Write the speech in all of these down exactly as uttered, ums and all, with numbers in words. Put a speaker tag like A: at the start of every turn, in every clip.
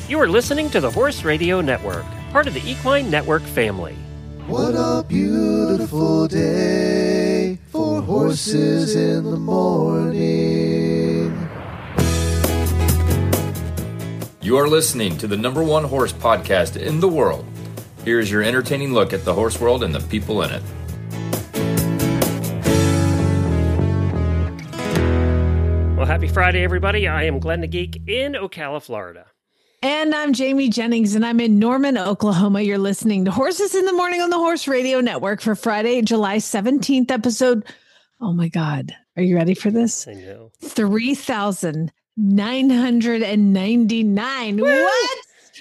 A: You are listening to the Horse Radio Network, part of the Equine Network family.
B: What a beautiful day for horses in the morning.
C: You are listening to the number one horse podcast in the world. Here is your entertaining look at the horse world and the people in it.
A: Well, happy Friday, everybody. I am Glenn the Geek in Ocala, Florida.
D: And I'm Jamie Jennings, and I'm in Norman, Oklahoma. You're listening to Horses in the Morning on the Horse Radio Network for Friday, July seventeenth episode. Oh, my God. Are you ready for this?
A: I know.
D: three thousand nine hundred ninety-nine.
A: Woo!
D: What?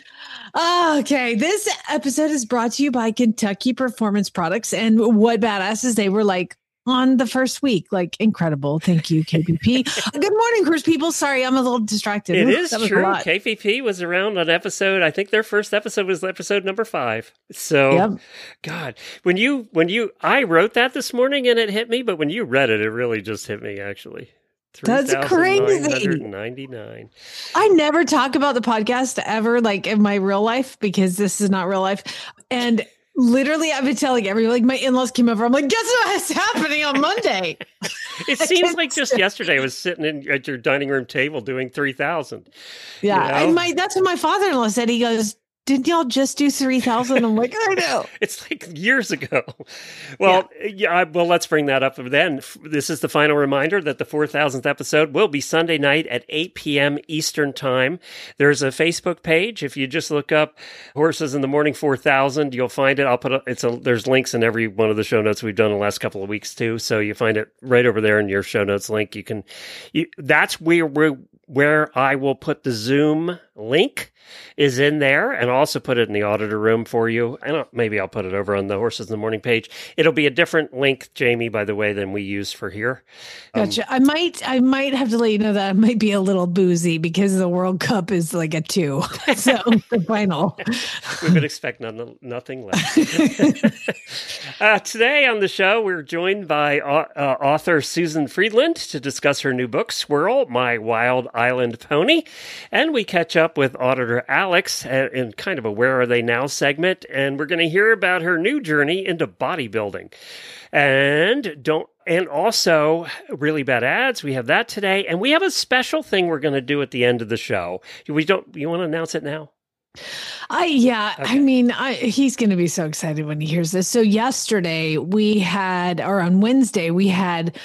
D: Okay, this episode is brought to you by Kentucky Performance Products. And what badasses they were like on the first week. Like, incredible. Thank you, K P P. Good morning, horse people. Sorry, I'm a little distracted.
A: It
D: Ooh,
A: is
D: that was a
A: true.
D: lot.
A: K P P was around on episode, I think their first episode was episode number five. So,
D: Yep.
A: God, when you, when you, I wrote that this morning and it hit me, but when you read it, it really just hit me, actually.
D: That's crazy.
A: three thousand nine hundred ninety-nine.
D: I never talk about the podcast ever, like in my real life, because this is not real life. And literally, I've been telling everyone, like my in-laws came over. I'm like, guess what's happening on Monday?
A: It seems like just yesterday I was sitting in, at your dining room table doing three thousand.
D: Yeah.
A: You know?
D: And my, that's what my father-in-law said. He goes, didn't y'all just do three thousand? I'm like, I know.
A: It's like years ago. Well, yeah. yeah I, well, let's bring that up then. This is the final reminder that the four thousandth episode will be Sunday night at eight p.m. Eastern Time. There's a Facebook page. If you just look up Horses in the Morning four thousand, you'll find it. I'll put a, it's a, there's links in every one of the show notes we've done the last couple of weeks too. So you find it right over there in your show notes link. You can, you, that's where we're, where I will put the Zoom link is in there, and I'll also put it in the auditor room for you. I don't, maybe I'll put it over on the Horses in the Morning page. It'll be a different link, Jamie, by the way, than we use for here.
D: Gotcha. Um, I might, I might have to let you know that I might be a little boozy because the World Cup is like a two. So the final.
A: We would expect none, nothing less. uh, today on the show, we're joined by uh, uh, author Susan Friedland to discuss her new book, Swirl, My Wild Island Pony. And we catch up with Auditor Alex in kind of a Where Are They Now segment, and we're going to hear about her new journey into bodybuilding. And don't and also really bad ads. We have that today, and we have a special thing we're going to do at the end of the show. We don't. You want to announce it now?
D: I yeah,
A: Okay.
D: I mean, I, he's going to be so excited when he hears this. So yesterday we had, or on Wednesday we had.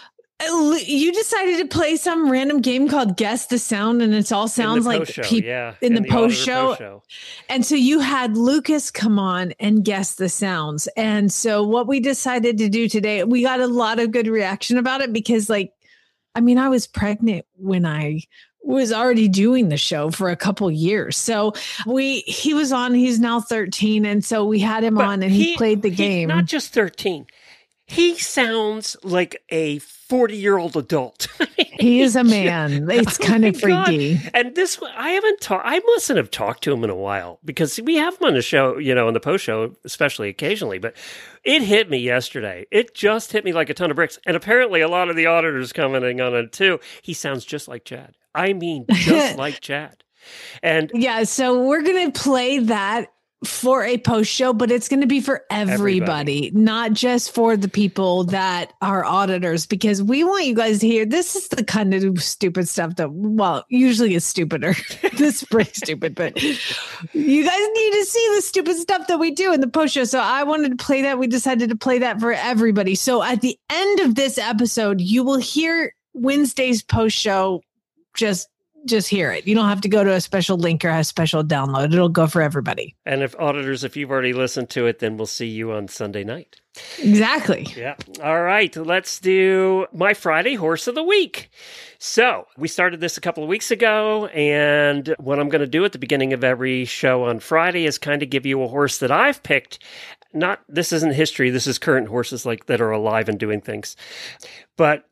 D: You decided to play some random game called Guess the Sound, and it's all sounds like
A: people yeah,
D: in, in the,
A: the
D: post show.
A: post show.
D: And so you had Lucas come on and guess the sounds. And so what we decided to do today, we got a lot of good reaction about it because, like, I mean, I was pregnant when I was already doing the show for a couple years. So we he was on, he's now thirteen. And so we had him
A: But
D: on and he, he played the game.
A: Not just thirteen. He sounds like a forty-year-old adult.
D: He is a man. It's
A: Oh
D: kind
A: my
D: of freaky.
A: God. And this, I haven't talked, I mustn't have talked to him in a while because we have him on the show, you know, on the post show, especially occasionally, but it hit me yesterday. It just hit me like a ton of bricks. And apparently a lot of the auditors commenting on it too. He sounds just like Chad. I mean, just like Chad. And
D: yeah, so we're going to play that for a post show, but it's going to be for everybody, everybody, not just for the people that are auditors, because we want you guys to hear this is the kind of stupid stuff that, well, usually is stupider. This is pretty stupid, but you guys need to see the stupid stuff that we do in the post show. So I wanted to play that. We decided to play that for everybody. So at the end of this episode, you will hear Wednesday's post show. Just Just hear it. You don't have to go to a special link or a special download. It'll go for everybody.
A: And if auditors, if you've already listened to it, then we'll see you on Sunday night.
D: Exactly.
A: Yeah. All right. Let's do my Friday Horse of the Week. So we started this a couple of weeks ago, and what I'm going to do at the beginning of every show on Friday is kind of give you a horse that I've picked. Not, this isn't history. This is current horses like that are alive and doing things. But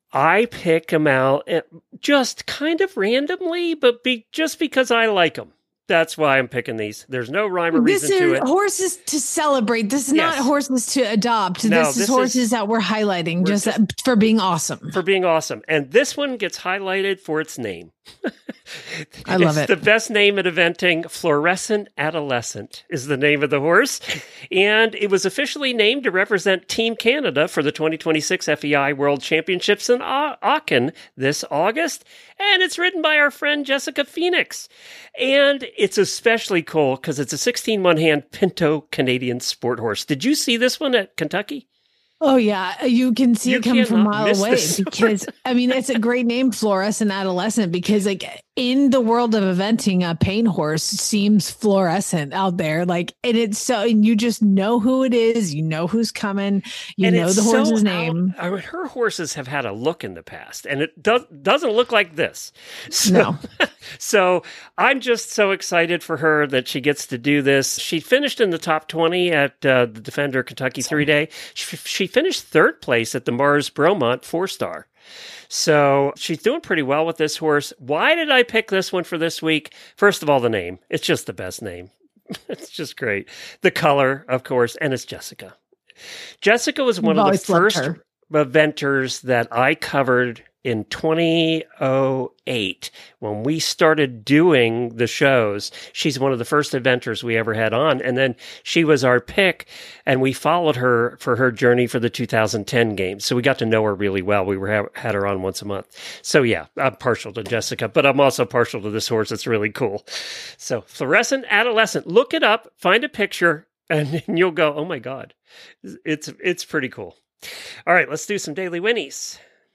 A: I pick them out just kind of randomly, but be, just because I like them. That's why I'm picking these. There's no rhyme or reason
D: this is
A: to it.
D: Horses to celebrate. This is
A: Yes.
D: not horses to adopt.
A: No,
D: this,
A: this
D: is horses
A: is-
D: that we're highlighting
A: we're
D: just,
A: just-
D: for being awesome.
A: For being awesome. And this one gets highlighted for its name.
D: I love
A: it's
D: it.
A: The best name at eventing, Fluorescent Adolescent, is the name of the horse. And it was officially named to represent Team Canada for the twenty twenty-six F E I World Championships in Aachen this August. And it's ridden by our friend Jessica Phoenix. And it's especially cool because it's a sixteen one-hand Pinto Canadian sport horse. Did you see this one at Kentucky?
D: Oh, yeah. You can see
A: You
D: it coming from a
A: cannot
D: mile
A: miss
D: away
A: this
D: because, I mean, it's a great name, Fluorescent Adolescent, because like in the world of eventing, a paint horse seems fluorescent out there. Like, and it's so, and you just know who it is. You know who's coming. You
A: And
D: know
A: it's
D: the horse's
A: so
D: name.
A: Out, I mean, her horses have had a look in the past, and it does, doesn't look like this. So,
D: No.
A: so I'm just so excited for her that she gets to do this. She finished in the top twenty at uh, the Defender Kentucky three day. She, she finished third place at the Mars Bromont four star. So she's doing pretty well with this horse. Why did I pick this one for this week? First of all, the name. It's just the best name. It's just great. The color, of course, and it's Jessica. Jessica was one
D: You've
A: of the
D: always loved
A: first
D: her.
A: eventers that I covered in two thousand eight when we started doing the shows. She's one of the first eventers we ever had on, and then she was our pick, and we followed her for her journey for the two thousand ten games. So we got to know her really well. We were had her on once a month. So yeah, I'm partial to Jessica, but I'm also partial to this horse. It's really cool. So Fluorescent Adolescent, look it up, find a picture, and you'll go, oh my God, it's it's pretty cool. All right, let's do some daily whinnies.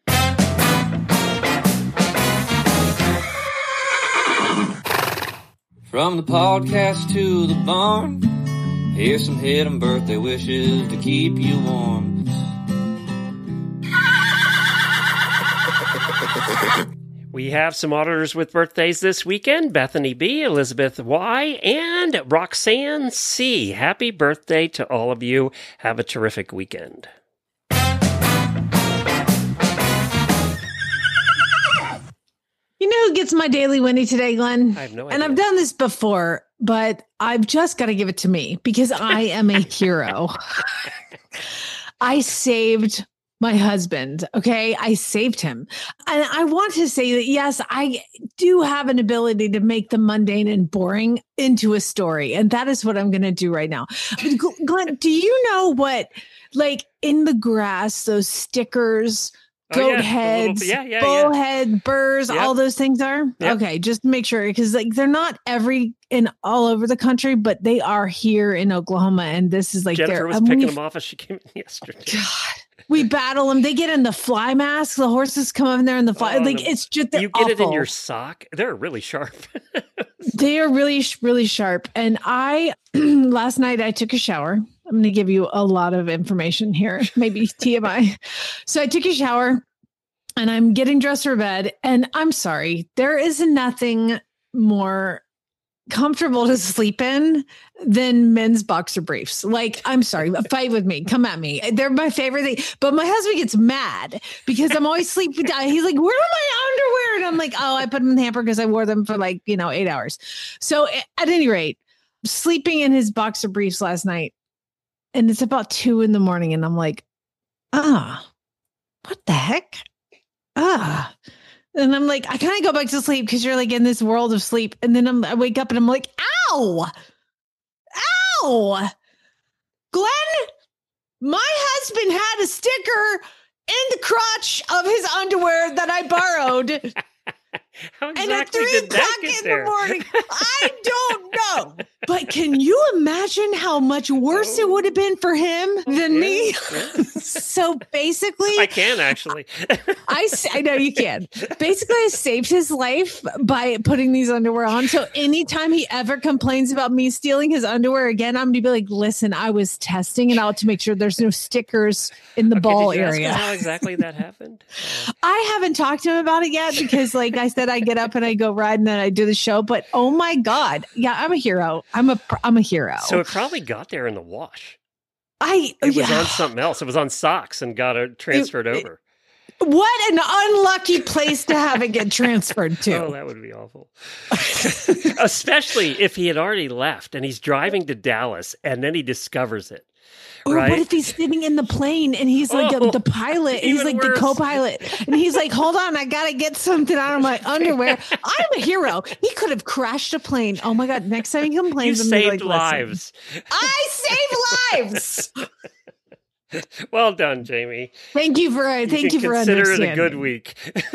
E: From the podcast to the barn, here's some hidden birthday wishes to keep you warm.
A: We have some auditors with birthdays this weekend. Bethany B., Elizabeth Y., and Roxanne C. Happy birthday to all of you. Have a terrific weekend.
D: You know who gets my daily Winnie today, Glenn?
A: I have no idea.
D: And I've done this before, but I've just got to give it to me because I am a hero. I saved my husband. Okay. I saved him. And I want to say that, yes, I do have an ability to make the mundane and boring into a story. And that is what I'm going to do right now. But Glenn, do you know what, like in the grass, those stickers,
A: Oh,
D: goat
A: yeah, the
D: heads,
A: little- yeah, yeah,
D: bullhead, burrs,
A: Yep.
D: all those things are?
A: Yep.
D: Okay, just to make sure, because like they're not every in all over the country, but they are here in Oklahoma, and this is like
A: Jennifer
D: they're
A: was
D: and
A: picking
D: we-
A: them off as she came in yesterday.
D: God, we battle them. They get in the fly mask. The horses come in there in the fly.
A: Oh,
D: like
A: the-
D: it's just they're
A: You get it in
D: awful.
A: your sock. They're really sharp.
D: They are really, really sharp. And I, last night, I took a shower. I'm going to give you a lot of information here, maybe T M I. So I took a shower and I'm getting dressed for bed. And I'm sorry, there is nothing more comfortable to sleep in than men's boxer briefs. Like, I'm sorry, fight with me, come at me. They're my favorite thing. But my husband gets mad because I'm always sleeping. He's like, where are my underwear? And I'm like, oh, I put them in the hamper because I wore them for like, you know, eight hours. So at any rate, sleeping in his boxer briefs last night, and it's about two in the morning, and I'm like, ah, what the heck? Ah. And I'm like, I kind of go back to sleep because you're like in this world of sleep. And then I'm, I wake up and I'm like, ow, ow, Glenn, my husband had a sticker in the crotch of his underwear that I borrowed.
A: How
D: And at
A: exactly
D: three
A: did that
D: o'clock
A: get
D: in
A: there?
D: the morning, I don't know. But can you imagine how much worse it would have been for him than me?
A: Yeah, yeah.
D: So basically,
A: I can actually.
D: I, s- I know you can. Basically, I saved his life by putting these underwear on. So anytime he ever complains about me stealing his underwear again, I'm going to be like, listen, I was testing it out to make sure there's no stickers in the
A: Okay,
D: ball
A: did you ask him
D: area.
A: how exactly that happened? Uh,
D: I haven't talked to him about it yet because, like I said, I get up and I go ride and then I do the show. But oh my God, yeah, I'm a hero. I'm a pr- I'm a hero.
A: so it probably got there in the wash.
D: I
A: It was
D: yeah.
A: on something else. It was on socks and got it transferred
D: It-
A: over.
D: What an unlucky place to have it get transferred to.
A: Oh, that would be awful. Especially if he had already left and he's driving to Dallas and then he discovers it.
D: Or
A: right?
D: what if he's sitting in the plane and he's like
A: Oh,
D: a, the pilot, he's
A: even
D: like
A: worse.
D: the co-pilot, and he's like, hold on, I gotta get something out of my underwear. I'm a hero. He could have crashed a plane. Oh my God, next time he complains,
A: You
D: I'm gonna be
A: saved
D: like,
A: lives.
D: I saved lives.
A: Well done, Jamie.
D: Thank you for
A: You
D: thank
A: can
D: you for
A: consider it a
D: understanding.
A: good week.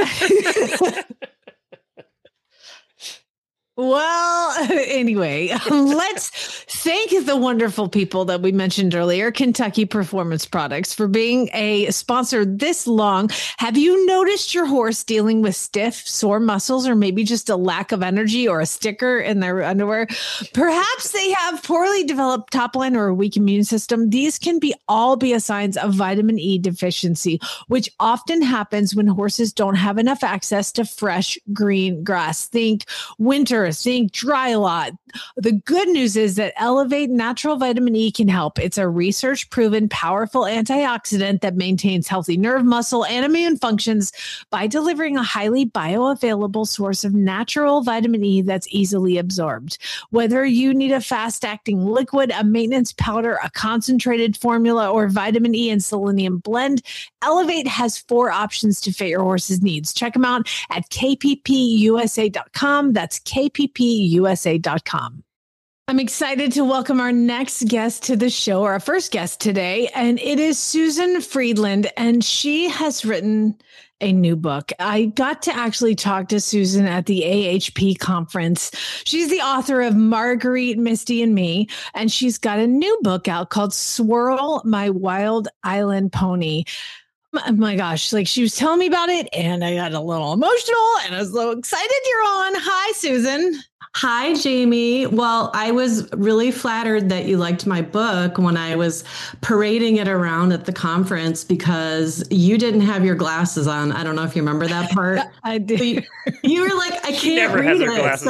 D: Well, anyway, let's thank the wonderful people that we mentioned earlier, Kentucky Performance Products, for being a sponsor this long. Have you noticed your horse dealing with stiff, sore muscles, or maybe just a lack of energy or a sticker in their underwear? Perhaps they have poorly developed top line or a weak immune system. These can be all be a signs of vitamin E deficiency, which often happens when horses don't have enough access to fresh green grass. Think winter. Think dry lot. The good news is that Elevate Natural Vitamin E can help. It's a research proven powerful antioxidant that maintains healthy nerve, muscle, and immune functions by delivering a highly bioavailable source of natural vitamin E that's easily absorbed. Whether you need a fast acting liquid, a maintenance powder, a concentrated formula, or vitamin E and selenium blend, Elevate has four options to fit your horse's needs. Check them out at K P P U S A dot com. That's K P P U S A dot com. I'm excited to welcome our next guest to the show, our first guest today, and it is Susan Friedland, and she has written a new book. I got to actually talk to Susan at the A H P conference. She's the author of Marguerite, Misty, and Me, and she's got a new book out called Swirl, My Wild Island Pony. Oh my gosh, like she was telling me about it and I got a little emotional and I was so excited you're on. Hi, Susan.
F: Hi, Jamie. Well, I was really flattered that you liked my book when I was parading it around at the conference because you didn't have your glasses on. I don't know if you remember that part.
D: I did.
F: You, you were like, I
A: She
F: can't
A: never
F: read
A: has her
F: it.
A: glasses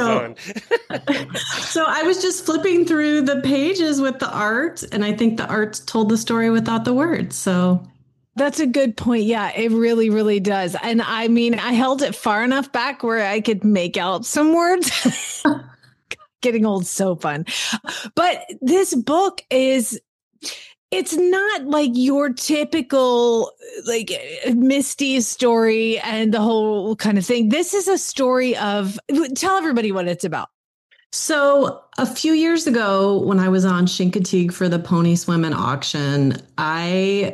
F: So,
A: on.
F: so I was just flipping through the pages with the art, and I think the art told the story without the words. So
D: That's a good point. Yeah, it really, really does. And I mean, I held it far enough back where I could make out some words. Getting old, so fun. But this book is, it's not like your typical, like Misty's story and the whole kind of thing. This is a story of, tell everybody what it's about.
F: So a few years ago, when I was on Chincoteague for the Pony Swim and auction, I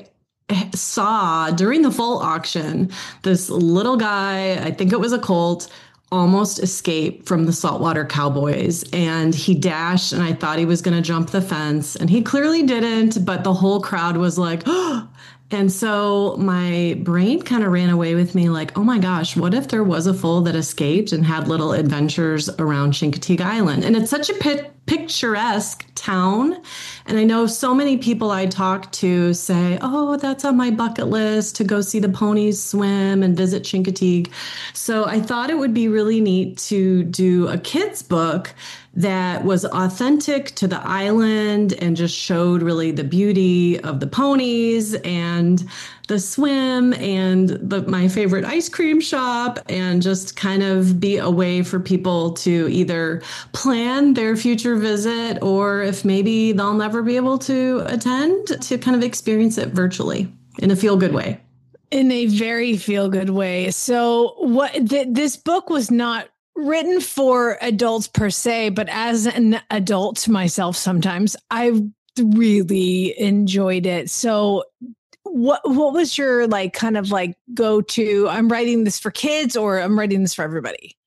F: saw during the full auction, this little guy, I think it was a colt, almost escaped from the saltwater cowboys, and he dashed, and I thought he was going to jump the fence, and he clearly didn't, but the whole crowd was like, oh. And so my brain kind of ran away with me like, oh my gosh, what if there was a foal that escaped and had little adventures around Chincoteague Island? And it's such a pit- picturesque town. And I know so many people I talk to say, oh, that's on my bucket list to go see the ponies swim and visit Chincoteague. So I thought it would be really neat to do a kid's book that was authentic to the island and just showed really the beauty of the ponies and the swim and the, my favorite ice cream shop, and just kind of be a way for people to either plan their future visit, or if maybe they'll never be able to attend, to kind of experience it virtually in a feel-good way.
D: In a very feel-good way. So what th- this book was not written for adults per se, but as an adult myself, sometimes I really enjoyed it. So what what was your like kind of like go to, I'm writing this for kids or I'm writing this for everybody?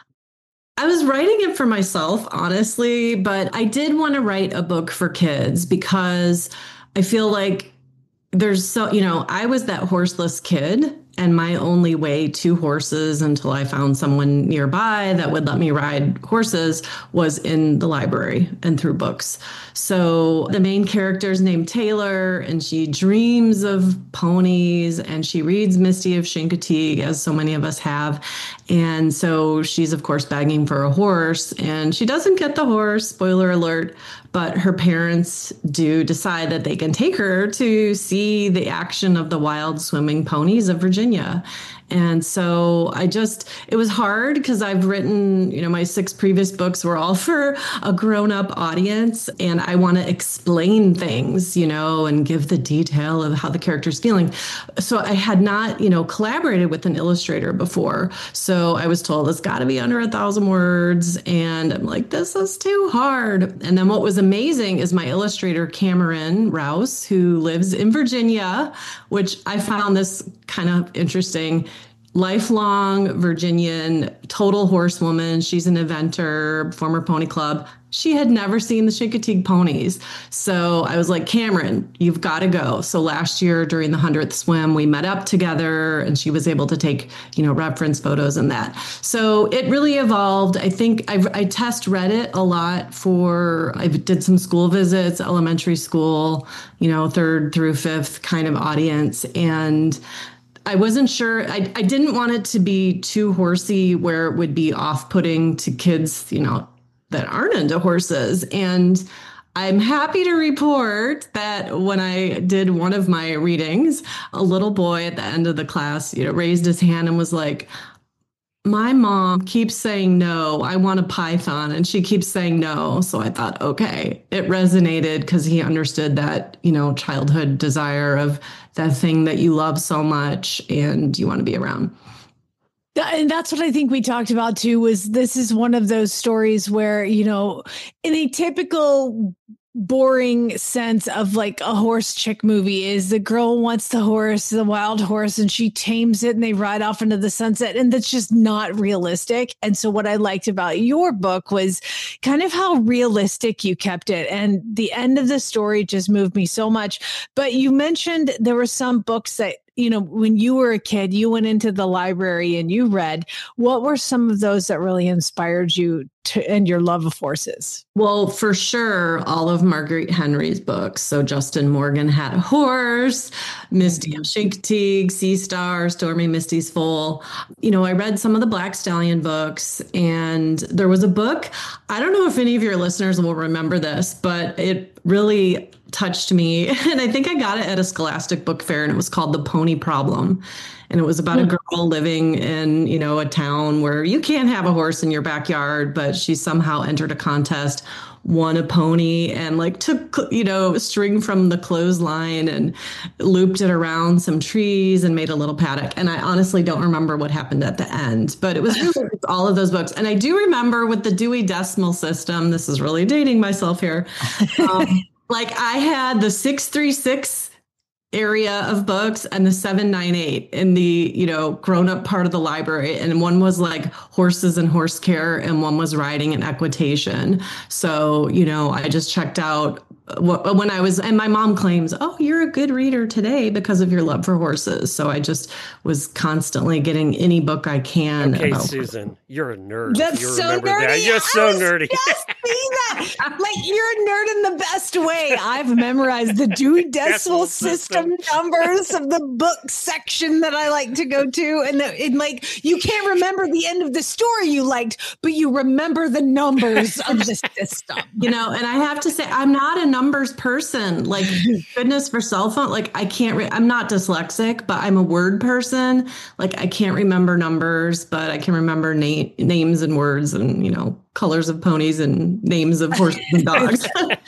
F: I was writing it for myself, honestly, but I did want to write a book for kids because I feel like there's so, you know, I was that horseless kid, and my only way to horses until I found someone nearby that would let me ride horses was in the library and through books. So the main character is named Taylor, and she dreams of ponies, and she reads Misty of Chincoteague, as so many of us have. And so she's, of course, begging for a horse, and she doesn't get the horse, spoiler alert, but her parents do decide that they can take her to see the action of the wild swimming ponies of Virginia. And so I just, it was hard because I've written, you know, my six previous books were all for a grown-up audience, and I want to explain things, you know, and give the detail of how the character's feeling. So I had not, you know, collaborated with an illustrator before. So I was told it's got to be under a thousand words. And I'm like, this is too hard. And then what was amazing is my illustrator, Cameron Rouse, who lives in Virginia, which I found this kind of interesting. Lifelong Virginian, total horsewoman. She's an eventer, former pony club. She had never seen the Chincoteague ponies. So I was like, Cameron, you've got to go. So last year during the hundredth swim, we met up together and she was able to take, you know, reference photos and that. So it really evolved. I think I've, I test read it a lot for, I did some school visits, elementary school, you know, third through fifth kind of audience. And I wasn't sure. I, I didn't want it to be too horsey where it would be off-putting to kids, you know, that aren't into horses. And I'm happy to report that when I did one of my readings, a little boy at the end of the class, you know, raised his hand and was like, my mom keeps saying no, I want a python, and she keeps saying no. So I thought, okay, it resonated because he understood that, you know, childhood desire of that thing that you love so much and you want to be around.
D: And that's what I think we talked about too, was this is one of those stories where, you know, in a typical boring sense of like a horse chick movie is the girl wants the horse, the wild horse, and she tames it and they ride off into the sunset. And that's just not realistic. And so what I liked about your book was kind of how realistic you kept it. And the end of the story just moved me so much. But you mentioned there were some books that, you know, when you were a kid, you went into the library and you read. What were some of those that really inspired you to, and your love of horses?
F: Well, for sure, all of Marguerite Henry's books. So Justin Morgan Had a Horse, Misty of Chincoteague, Sea Star, Stormy Misty's Foal. You know, I read some of the Black Stallion books, and there was a book. I don't know if any of your listeners will remember this, but it really touched me. And I think I got it at a Scholastic book fair, and it was called The Pony Problem. And it was about a girl living in, you know, a town where you can't have a horse in your backyard, but she somehow entered a contest, won a pony, and like took, you know, string from the clothesline and looped it around some trees and made a little paddock. And I honestly don't remember what happened at the end, but it was really all of those books. And I do remember with the Dewey Decimal System, this is really dating myself here. Um, like I had the six three six area of books and the seven nine eight in the, you know, grown up part of the library. And one was like horses and horse care, and one was riding and equitation. So, you know, I just checked out when I was, and my mom claims, oh, you're a good reader today because of your love for horses. So I just was constantly getting any book I can.
A: Okay,
F: about
A: Susan,
F: horses.
A: You're a nerd.
D: That's
A: you
D: so nerdy.
A: That. You're so nerdy.
D: Just see that. Like, you're a nerd in the best way. I've memorized the Dewey Decimal System numbers of the book section that I like to go to. And, the, and like, you can't remember the end of the story you liked, but you remember the numbers of the system.
F: You know, and I have to say, I'm not a numbers person. Like, goodness, for cell phone, like I can't, re- I'm not dyslexic, but I'm a word person. Like I can't remember numbers, but I can remember na- names and words and, you know, colors of ponies and names of horses and dogs.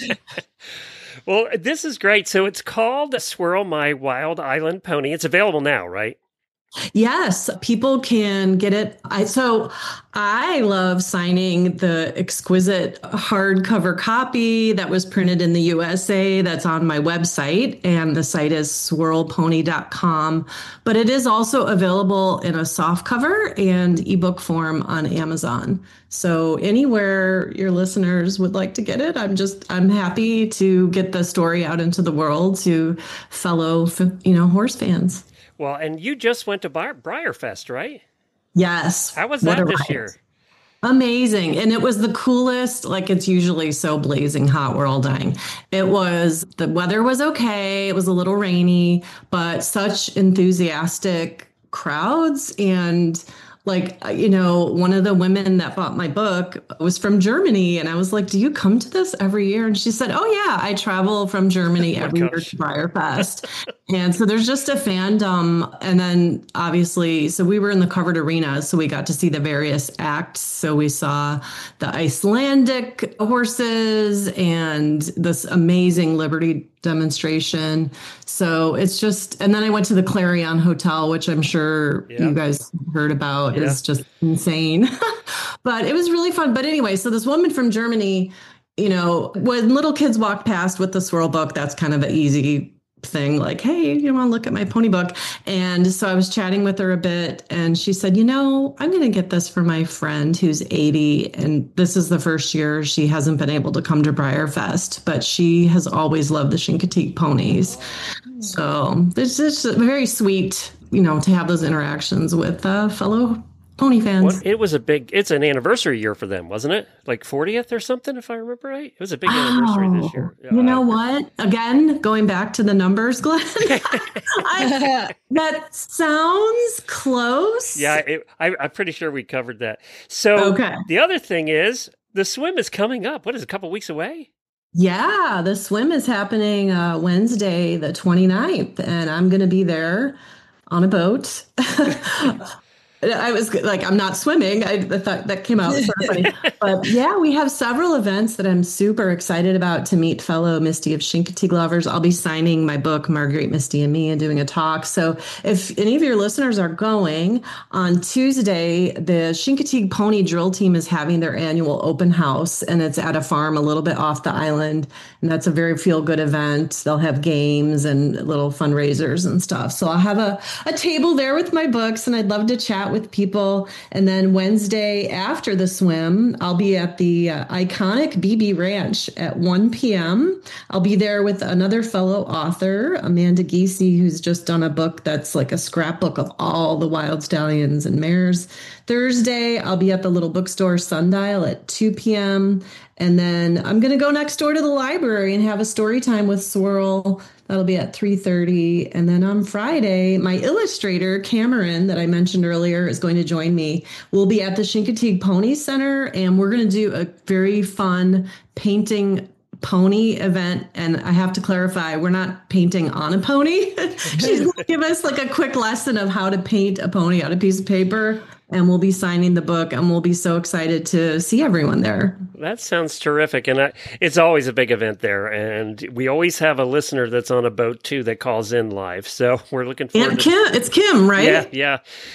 A: Well, this is great. So it's called Swirl My Wild Island Pony. It's available now, right?
F: Yes, people can get it. I so I love signing the exquisite hardcover copy that was printed in the U S A that's on my website, and the site is swirl pony dot com. But it is also available in a softcover and ebook form on Amazon. So anywhere your listeners would like to get it, I'm just I'm happy to get the story out into the world to fellow, you know, horse fans.
A: Well, and you just went to Bar- Briarfest, right?
F: Yes.
A: How was that this riot. year?
F: Amazing. And it was the coolest. Like, it's usually so blazing hot, we're all dying. It was, the weather was okay. It was a little rainy, but such enthusiastic crowds and like, you know, one of the women that bought my book was from Germany. And I was like, do you come to this every year? And she said, oh, yeah, I travel from Germany
A: Oh my
F: every year
A: gosh.
F: to BriarFest. And so there's just a fandom. And then obviously, so we were in the covered arena. So we got to see the various acts. So we saw the Icelandic horses and this amazing Liberty demonstration. So it's just, and then I went to the Clarion Hotel, which I'm sure
A: Yeah.
F: you guys heard about.
A: Yeah.
F: Is just insane. But it was really fun. But anyway, so this woman from Germany, you know, when little kids walk past with the swirl book, that's kind of an easy thing, like, hey, you want to look at my pony book? And so I was chatting with her a bit, and she said, you know, I'm going to get this for my friend who's eighty, and this is the first year she hasn't been able to come to BriarFest, but she has always loved the Chincoteague ponies. So it's just very sweet, you know, to have those interactions with uh, fellow pony fans.
A: Well, it was a big, it's an anniversary year for them, wasn't it? Like fortieth or something, if I remember right. It was a big anniversary this year.
F: Oh, you know
A: Uh,
F: what? Again, going back to the numbers, Glenn, I, that sounds close.
A: Yeah, it, I, I'm pretty sure we covered that. So
F: Okay.
A: the other thing is, the swim is coming up. What is it, a couple weeks away?
F: Yeah, the swim is happening uh, Wednesday, the twenty-ninth, and I'm going to be there on a boat. I was like, I'm not swimming. I, I thought that came out sort of funny. But yeah, we have several events that I'm super excited about to meet fellow Misty of Chincoteague lovers. I'll be signing my book, Marguerite, Misty, and Me, and doing a talk. So if any of your listeners are going, on Tuesday, the Chincoteague Pony Drill Team is having their annual open house, and it's at a farm a little bit off the island. And that's a very feel-good event. They'll have games and little fundraisers and stuff. So I'll have a, a table there with my books, and I'd love to chat with people. And then Wednesday after the swim, I'll be at the uh, iconic B B Ranch at one p.m. I'll be there with another fellow author, Amanda Giese, who's just done a book that's like a scrapbook of all the wild stallions and mares. Thursday, I'll be at the little bookstore Sundial at two p.m. And then I'm going to go next door to the library and have a story time with Swirl. That'll be at three thirty. And then on Friday, my illustrator, Cameron, that I mentioned earlier, is going to join me. We'll be at the Chincoteague Pony Center, and we're going to do a very fun painting pony event. And I have to clarify, we're not painting on a pony. She's going to give us like a quick lesson of how to paint a pony on a piece of paper. And we'll be signing the book, and we'll be so excited to see everyone there.
A: That sounds terrific. And I, it's always a big event there. And we always have a listener that's on a boat, too, that calls in live. So we're looking forward
F: And
A: to
F: Kim, it's Kim, right?
A: Yeah, yeah.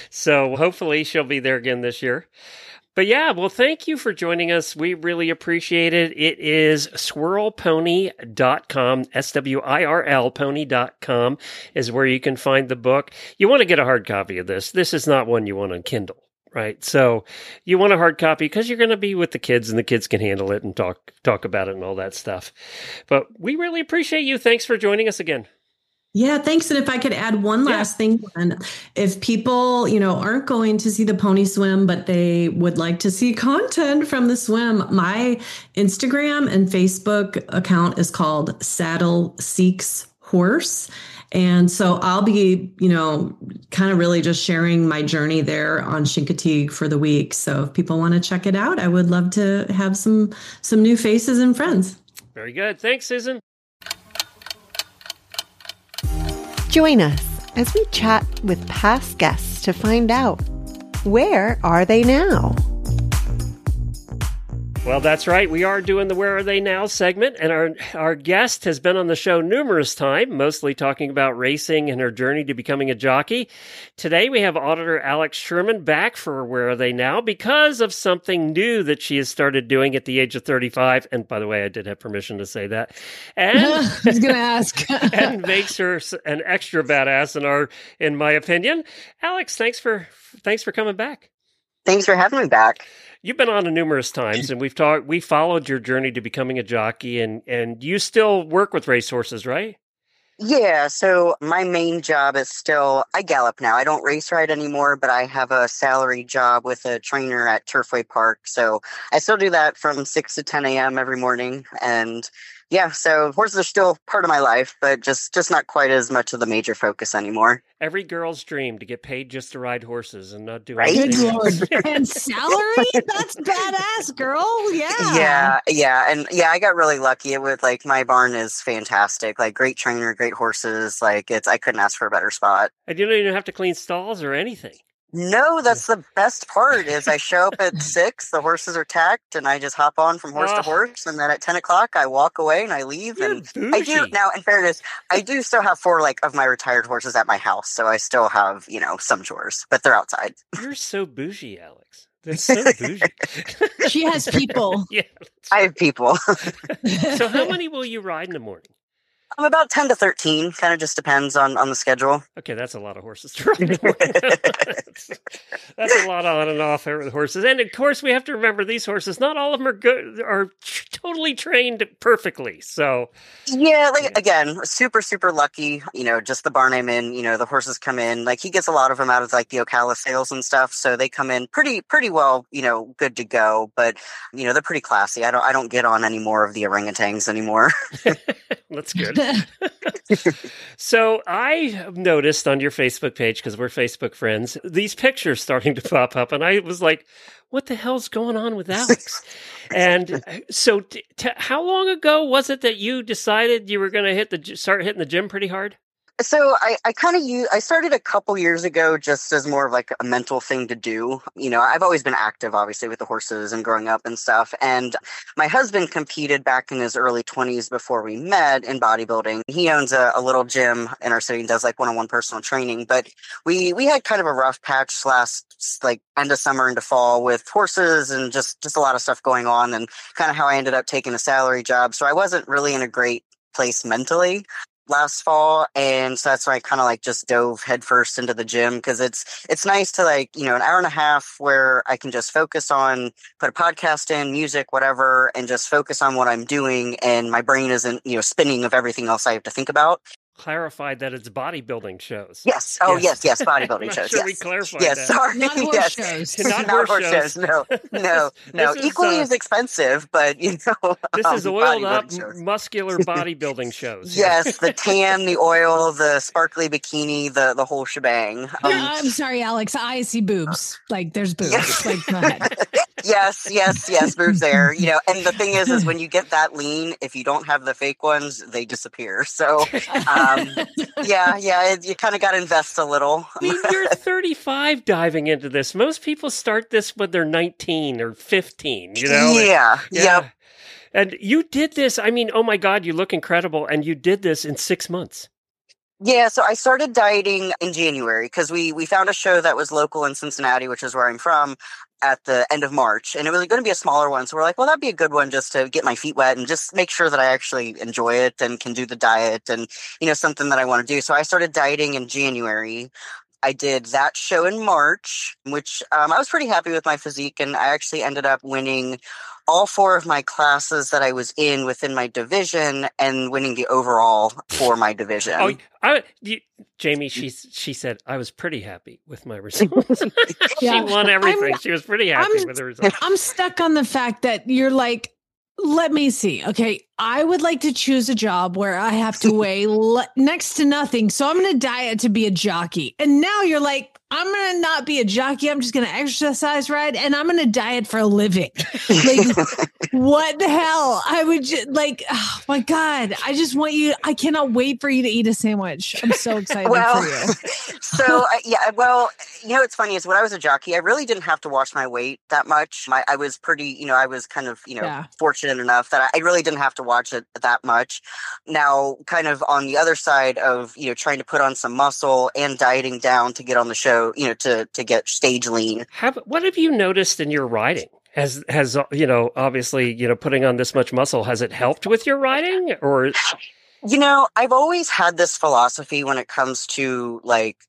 A: So hopefully she'll be there again this year. But yeah, well, thank you for joining us. We really appreciate it. It is swirl pony dot com, S W I R L pony dot com is where you can find the book. You want to get a hard copy of this. This is not one you want on Kindle, right? So you want a hard copy because you're going to be with the kids, and the kids can handle it and talk talk about it and all that stuff. But we really appreciate you. Thanks for joining us again.
F: Yeah, thanks. And if I could add one last thing, Glenn, if people, you know, aren't going to see the pony swim, but they would like to see content from the swim, my Instagram and Facebook account is called Saddle Seeks Horse. And so I'll be, you know, kind of really just sharing my journey there on Chincoteague for the week. So if people want to check it out, I would love to have some some new faces and friends.
A: Very good. Thanks, Susan.
G: Join us as we chat with past guests to find out, where are they now?
A: Well, that's right. We are doing the Where Are They Now segment, and our our guest has been on the show numerous times, mostly talking about racing and her journey to becoming a jockey. Today, we have auditor Alex Sherman back for Where Are They Now because of something new that she has started doing at the age of thirty-five. And by the way, I did have permission to say that. And
D: I was going to ask.
A: and makes her an extra badass in our, in my opinion. Alex, thanks for thanks for coming back.
H: Thanks for having me back.
A: You've been on numerous times, and we've talked. We followed your journey to becoming a jockey, and and you still work with racehorses, right?
H: Yeah, so my main job is still, I gallop now. I don't race ride anymore, but I have a salary job with a trainer at Turfway Park. So I still do that from six to ten a.m. every morning. And yeah, so horses are still part of my life, but just just not quite as much of the major focus anymore.
A: Every girl's dream to get paid just to ride horses and not do
H: Right?
A: anything
D: Good
A: else.
D: Lord. And salary? That's badass, girl. Yeah.
H: Yeah, yeah, and yeah, I got really lucky with like my barn is fantastic, like great trainer, great horses. Like it's, I couldn't ask for a better spot.
A: And you don't even have to clean stalls or anything.
H: No, that's the best part is I show up at six, the horses are tacked, and I just hop on from horse
A: Oh.
H: to horse, and then at ten o'clock I walk away and I leave.
A: You're
H: And I do
A: bougie.
H: now. In fairness, I do still have four like of my retired horses at my house, so I still have you know some chores, but they're outside.
A: You're so bougie, Alex. That's so bougie.
D: She has people.
A: Yeah.
H: I have people.
A: So how many will you ride in the morning?
H: I'm about ten to thirteen. Kind of just depends on on the schedule.
A: Okay, that's a lot of horses to ride in the morning. that's, that's a lot on and off horses. And of course, we have to remember these horses, not all of them are good, are tr- totally trained perfectly. So,
H: Yeah, like again, super super lucky. You know, just the barn I'm in. You know, the horses come in. Like he gets a lot of them out of like the Ocala sales and stuff, so they come in pretty pretty well. You know, good to go. But you know, they're pretty classy. I don't I don't get on any more of the orangutans anymore.
A: that's good. So I have noticed on your Facebook page, because we're Facebook friends, these pictures starting to pop up, and I was like, what the hell's going on with Alex? And so t- t- how long ago was it that you decided you were going to hit the gy- start hitting the gym pretty hard?
H: So I, I kind of use, I started a couple years ago just as more of like a mental thing to do. You know, I've always been active, obviously, with the horses and growing up and stuff. And my husband competed back in his early twenties before we met in bodybuilding. He owns a, a little gym in our city and does like one-on-one personal training. But we, we had kind of a rough patch last like end of summer into fall with horses and just, just a lot of stuff going on, and kind of how I ended up taking a salary job. So I wasn't really in a great place mentally last fall, and so that's why I kind of like just dove headfirst into the gym, because it's it's nice to like you know an hour and a half where I can just focus on, put a podcast in, music, whatever, and just focus on what I'm doing, and my brain isn't you know spinning of everything else I have to think about.
A: Clarified that it's bodybuilding shows.
H: Yes. Oh
A: Yes.
H: yes, yes, bodybuilding
A: I'm not
H: shows.
A: sure
H: yes.
A: we clarified
H: yes.
A: that.
H: Sorry.
D: Not horse
H: yes.
D: shows.
A: Not
H: Not
A: horse
H: horse
A: shows.
H: shows. No. No. No.
A: This is,
H: Equally
A: uh,
H: as expensive, but you know.
A: This
H: um,
A: is oiled up,
H: bodybuilding shows.
A: muscular bodybuilding shows.
H: Yes, the tan, the oil, the sparkly bikini, the the whole shebang. Um,
D: I'm sorry, Alex. I see boobs. Like there's boobs.
H: Yes.
D: Like go ahead.
H: yes, yes, yes, boobs there. You know, and the thing is, is when you get that lean, if you don't have the fake ones, they disappear. So, um, yeah, yeah, it, you kind of got to invest a little.
A: I mean, you're thirty-five diving into this. Most people start this when they're nineteen or fifteen, you know?
H: Yeah, yep.
A: And you did this. I mean, oh my God, you look incredible. And you did this in six months.
H: Yeah, so I started dieting in January because we, we found a show that was local in Cincinnati, which is where I'm from, at the end of March. And it was going to be a smaller one. So we're like, well, that'd be a good one just to get my feet wet and just make sure that I actually enjoy it and can do the diet and, you know, something that I want to do. So I started dieting in January. I did that show in March, which um, I was pretty happy with my physique. And I actually ended up winning all four of my classes that I was in within my division and winning the overall for my division.
A: Oh, I, you, Jamie, she she said I was pretty happy with my results.
D: Yeah.
A: She won everything.
D: I'm-
A: she was pretty happy
D: I'm-
A: with the results.
D: I'm stuck on the fact that you're like, let me see. Okay. I would like to choose a job where I have to weigh le- next to nothing. So I'm going to diet to be a jockey. And now you're like, I'm going to not be a jockey. I'm just going to exercise right. And I'm going to diet for a living. Like, what the hell? I would just like, oh my God, I just want you. I cannot wait for you to eat a sandwich. I'm so excited
H: well,
D: for you.
H: so uh, yeah, well, you know, what's funny is when I was a jockey, I really didn't have to watch my weight that much. My, I was pretty, you know, I was kind of, you know,
D: Yeah.
H: fortunate enough that I, I really didn't have to watch it that much. Now, kind of on the other side of, you know, trying to put on some muscle and dieting down to get on the show, you know, to, to get stage lean.
A: Have, what have you noticed in your riding? Has, has, you know, obviously, you know, putting on this much muscle, has it helped with your riding or?
H: You know, I've always had this philosophy when it comes to like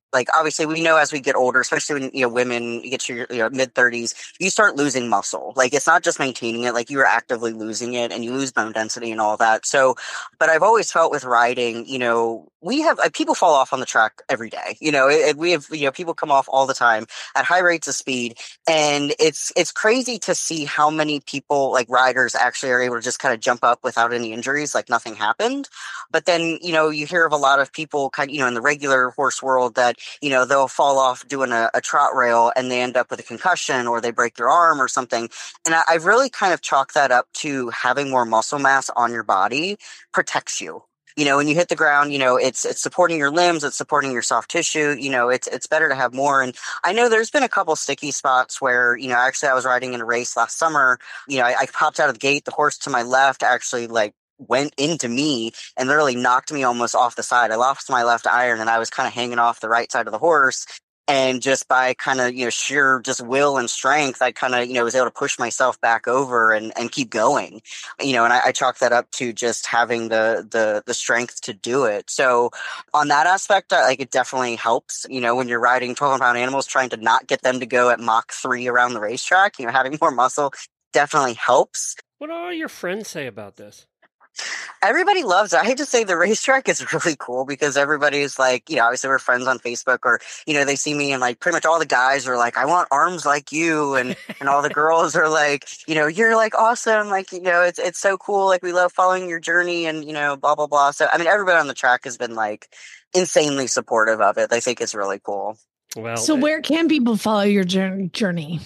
H: Like, obviously, we know as we get older, especially when, you know, women get to your, you know, mid thirties, you start losing muscle. Like, it's not just maintaining it, like, you are actively losing it, and you lose bone density and all that. So, but I've always felt with riding, you know, we have, uh, people fall off on the track every day. You know, it, it- we have, you know, people come off all the time at high rates of speed. And it's, it's crazy to see how many people, like riders, actually are able to just kind of jump up without any injuries, like nothing happened. But then, you know, you hear of a lot of people kind of, you know, in the regular horse world that, you know, they'll fall off doing a, a trot rail and they end up with a concussion or they break their arm or something. And I, I've really kind of chalked that up to having more muscle mass on your body protects you. You know, when you hit the ground, you know, it's it's supporting your limbs, it's supporting your soft tissue. You know, it's it's better to have more. And I know there's been a couple sticky spots where, you know, actually I was riding in a race last summer. You know, I, I popped out of the gate. The horse to my left actually like went into me and literally knocked me almost off the side. I lost my left iron and I was kind of hanging off the right side of the horse. And just by kind of, you know, sheer just will and strength, I kind of, you know, was able to push myself back over and, and keep going, you know, and I, I chalk that up to just having the, the, the strength to do it. So on that aspect, I, like it definitely helps, you know, when you're riding twelve pound animals, trying to not get them to go at Mach three around the racetrack, you know, having more muscle definitely helps.
A: What do all your friends say about this?
H: Everybody loves it. I hate to say the racetrack is really cool because everybody's like, you know, obviously we're friends on Facebook or, you know, they see me and like pretty much all the guys are like, I want arms like you. And, and all the girls are like, you know, you're like awesome. Like, you know, it's, it's so cool. Like we love following your journey and, you know, blah, blah, blah. So, I mean, everybody on the track has been like insanely supportive of it. They think it's really cool.
A: Well,
D: So
A: it-
D: where can people follow your jour- journey?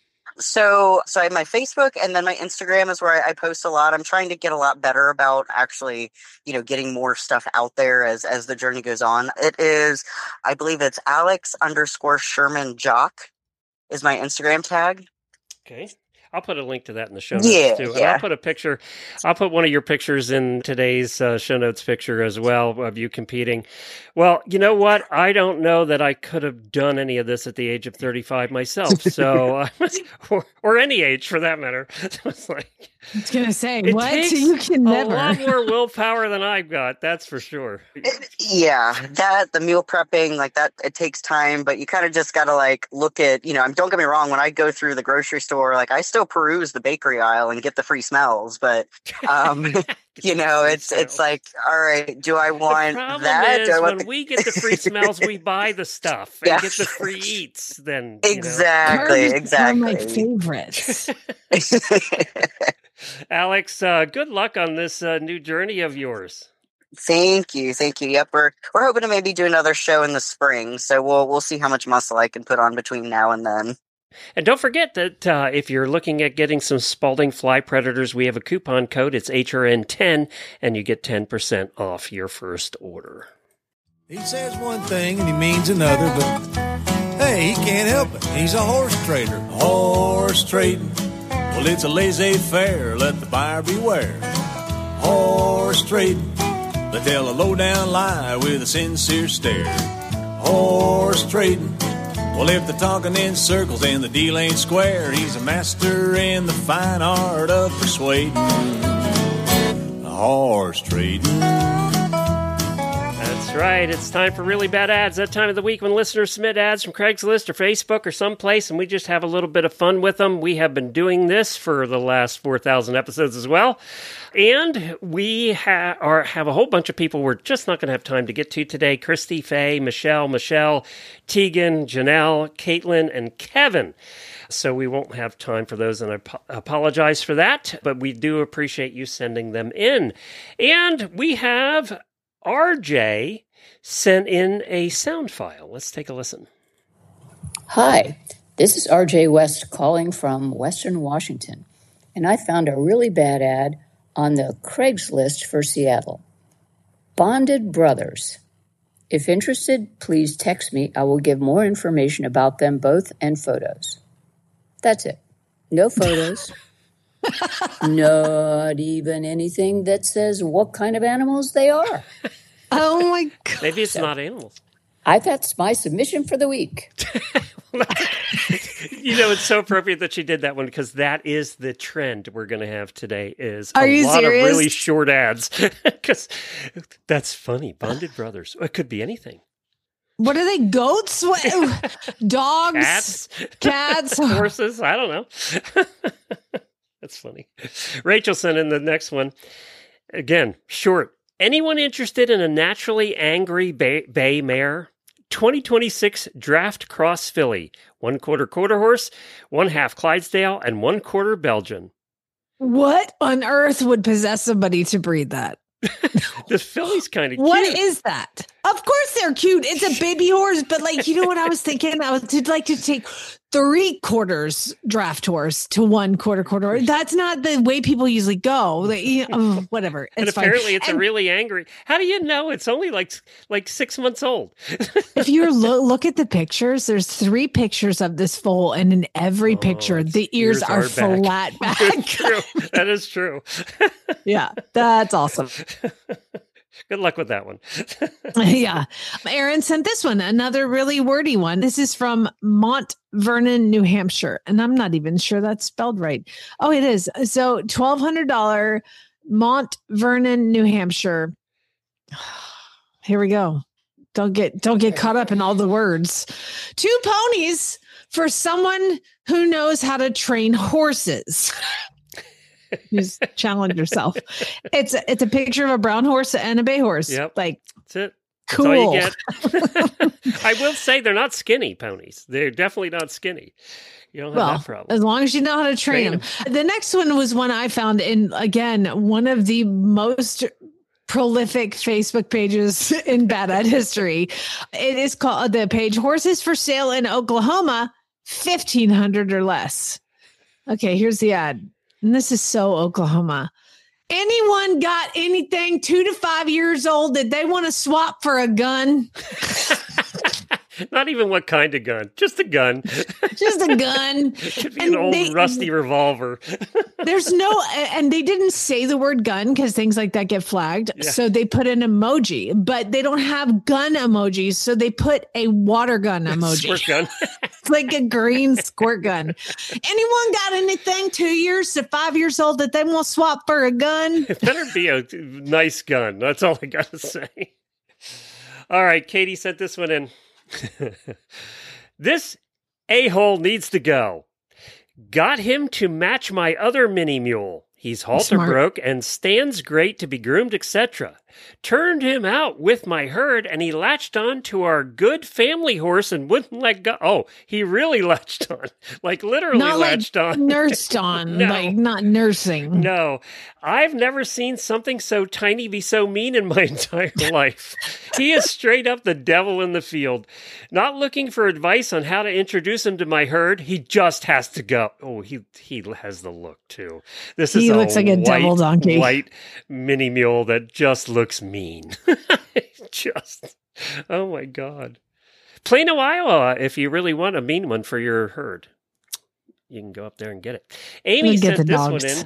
H: So, so I have my Facebook and then my Instagram is where I, I post a lot. I'm trying to get a lot better about actually, you know, getting more stuff out there as, as the journey goes on. It is, I believe it's Alex underscore Sherman Jock is my Instagram tag.
A: Okay. I'll put a link to that in the show notes
H: Yeah,
A: too. And
H: yeah.
A: I'll put a picture, I'll put one of your pictures in today's uh, show notes picture as well of you competing. Well, you know what? I don't know that I could have done any of this at the age of thirty-five myself. So, uh, or, or any age for that matter. So it's like,
D: I was going to say,
A: it
D: what?
A: takes
D: You can
A: a
D: never.
A: lot more willpower than I've got. That's for sure.
H: Yeah, that, the meal prepping, like that, it takes time, but you kind of just got to like look at, you know, I'm, don't get me wrong, when I go through the grocery store, like I still peruse the bakery aisle and get the free smells, but, um, you know, it's, it's like, all right, do I want
A: the problem
H: that?
A: is
H: Do I want
A: when
H: the-
A: we get the free smells, we buy the stuff and
H: Yeah.
A: get the free eats. Then you know.
H: Exactly,
D: Carbs are my
H: exactly.
D: favorites.
A: Alex, uh, good luck on this uh, new journey of yours.
H: Thank you, thank you. Yep, we're we're hoping to maybe do another show in the spring, so we'll we'll see how much muscle I can put on between now and then.
A: And don't forget that uh, if you're looking at getting some Spalding Fly Predators, we have a coupon code. It's H R N ten, and you get ten percent off your first order.
I: He says one thing and he means another, but hey, he can't help it. He's a horse trader. Horse trading. Well, it's a laissez-faire. Let the buyer beware. Horse trading. They tell a low-down lie with a sincere stare. Horse trading. Well, if they're talking in circles and the deal ain't square, he's a master in the fine art of persuading. Horse trading.
A: That's right. It's time for Really Bad Ads. That time of the week when listeners submit ads from Craigslist or Facebook or someplace, and we just have a little bit of fun with them. We have been doing this for the last four thousand episodes as well. And we ha- are, have a whole bunch of people we're just not going to have time to get to today. Christy, Faye, Michelle, Michelle, Tegan, Janelle, Caitlin, and Kevin. So we won't have time for those, and I ap- apologize for that. But we do appreciate you sending them in. And we have R J sent in a sound file. Let's take a listen.
J: Hi, this is R J West calling from Western Washington, and I found a really bad ad on the Craigslist for Seattle. Bonded Brothers. If interested, please text me. I will give more information about them both and photos. That's it. No photos. Not even anything that says what kind of animals they are.
D: Oh my God.
A: Maybe it's not animals.
J: I That's my submission for the week.
A: You know, it's so appropriate that she did that one because that is the trend we're going to have today is
D: Are
A: a
D: you
A: lot
D: serious?
A: of really short ads. Because that's funny. Bonded Brothers. It could be anything.
D: What are they? Goats? What? Dogs?
A: Cats?
D: Cats?
A: Horses? I don't know. That's funny. Rachel sent in the next one. Again, short. Anyone interested in a naturally angry bay, bay mare? twenty twenty-six Draft Cross Filly. One quarter quarter horse, one half Clydesdale, and one quarter Belgian.
D: What on earth would possess somebody to breed that?
A: The filly's kind of cute.
D: What is that? Of course they're cute. It's a baby horse, but like, you know what I was thinking? I would like to take three quarters draft horse to one quarter quarter. That's not the way people usually go. They, you know, whatever. It's
A: and apparently
D: fine.
A: it's
D: and
A: a really angry. How do you know? It's only like like six months old.
D: If you lo- look at the pictures, there's three pictures of this foal, and in every
A: Oh,
D: picture, the
A: ears
D: ears, are,
A: are back.
D: flat back.
A: It's true. That is true.
D: Yeah, that's awesome.
A: Good luck with that one.
D: Yeah. Aaron sent this one, another really wordy one. This is from Mount Vernon, New Hampshire. And I'm not even sure that's spelled right. Oh, it is. So twelve hundred dollars Mount Vernon, New Hampshire. Here we go. Don't get don't get caught up in all the words. Two ponies for someone who knows how to train horses. Just challenge yourself. It's it's a picture of a brown horse and a bay horse.
A: Yep.
D: Like,
A: that's it.
D: Cool.
A: That's all you get. I will say they're not skinny ponies. They're definitely not skinny. You don't have
D: well,
A: that problem.
D: as long as you know how to train, train them. them. The next one was one I found in, again, one of the most prolific Facebook pages in Bad Ad history. It is called the page Horses for Sale in Oklahoma, fifteen hundred dollars or less. Okay, here's the ad. And this is so Oklahoma. Anyone got anything two to five years old that they want to swap for a gun?
A: Not even what kind of gun, just a gun.
D: Just a gun.
A: It could be
D: And
A: an old
D: they-
A: rusty revolver.
D: There's no, and they didn't say the word gun because things like that get flagged.
A: Yeah.
D: So they put an emoji, but they don't have gun emojis. So they put a water gun emoji.
A: Squirt gun.
D: It's like a green squirt gun. Anyone got anything two years to five years old that they will swap for a gun?
A: It better be a nice gun. That's all I got to say. All right, Katie sent this one in. This a-hole needs to go. Got him to match my other mini mule. He's halter
D: Smart.
A: broke and stands great to be groomed, et cetera. Turned him out with my herd, and he latched on to our good family horse and wouldn't let go. Oh, he really latched on, like literally
D: Not
A: latched
D: like
A: on.
D: nursed on,
A: No.
D: like not nursing.
A: No, I've never seen something so tiny be so mean in my entire life. He is straight up the devil in the field. Not looking for advice on how to introduce him to my herd. He just has to go. Oh, he he has the look too. This is
D: He
A: a
D: looks like a
A: white,
D: devil donkey.
A: white mini mule that just looks mean. Just, oh my God. Plano, Iowa, if you really want a mean one for your herd. You can go up there and get it. Amy
D: We'll get
A: sent
D: the
A: this
D: dogs.
A: one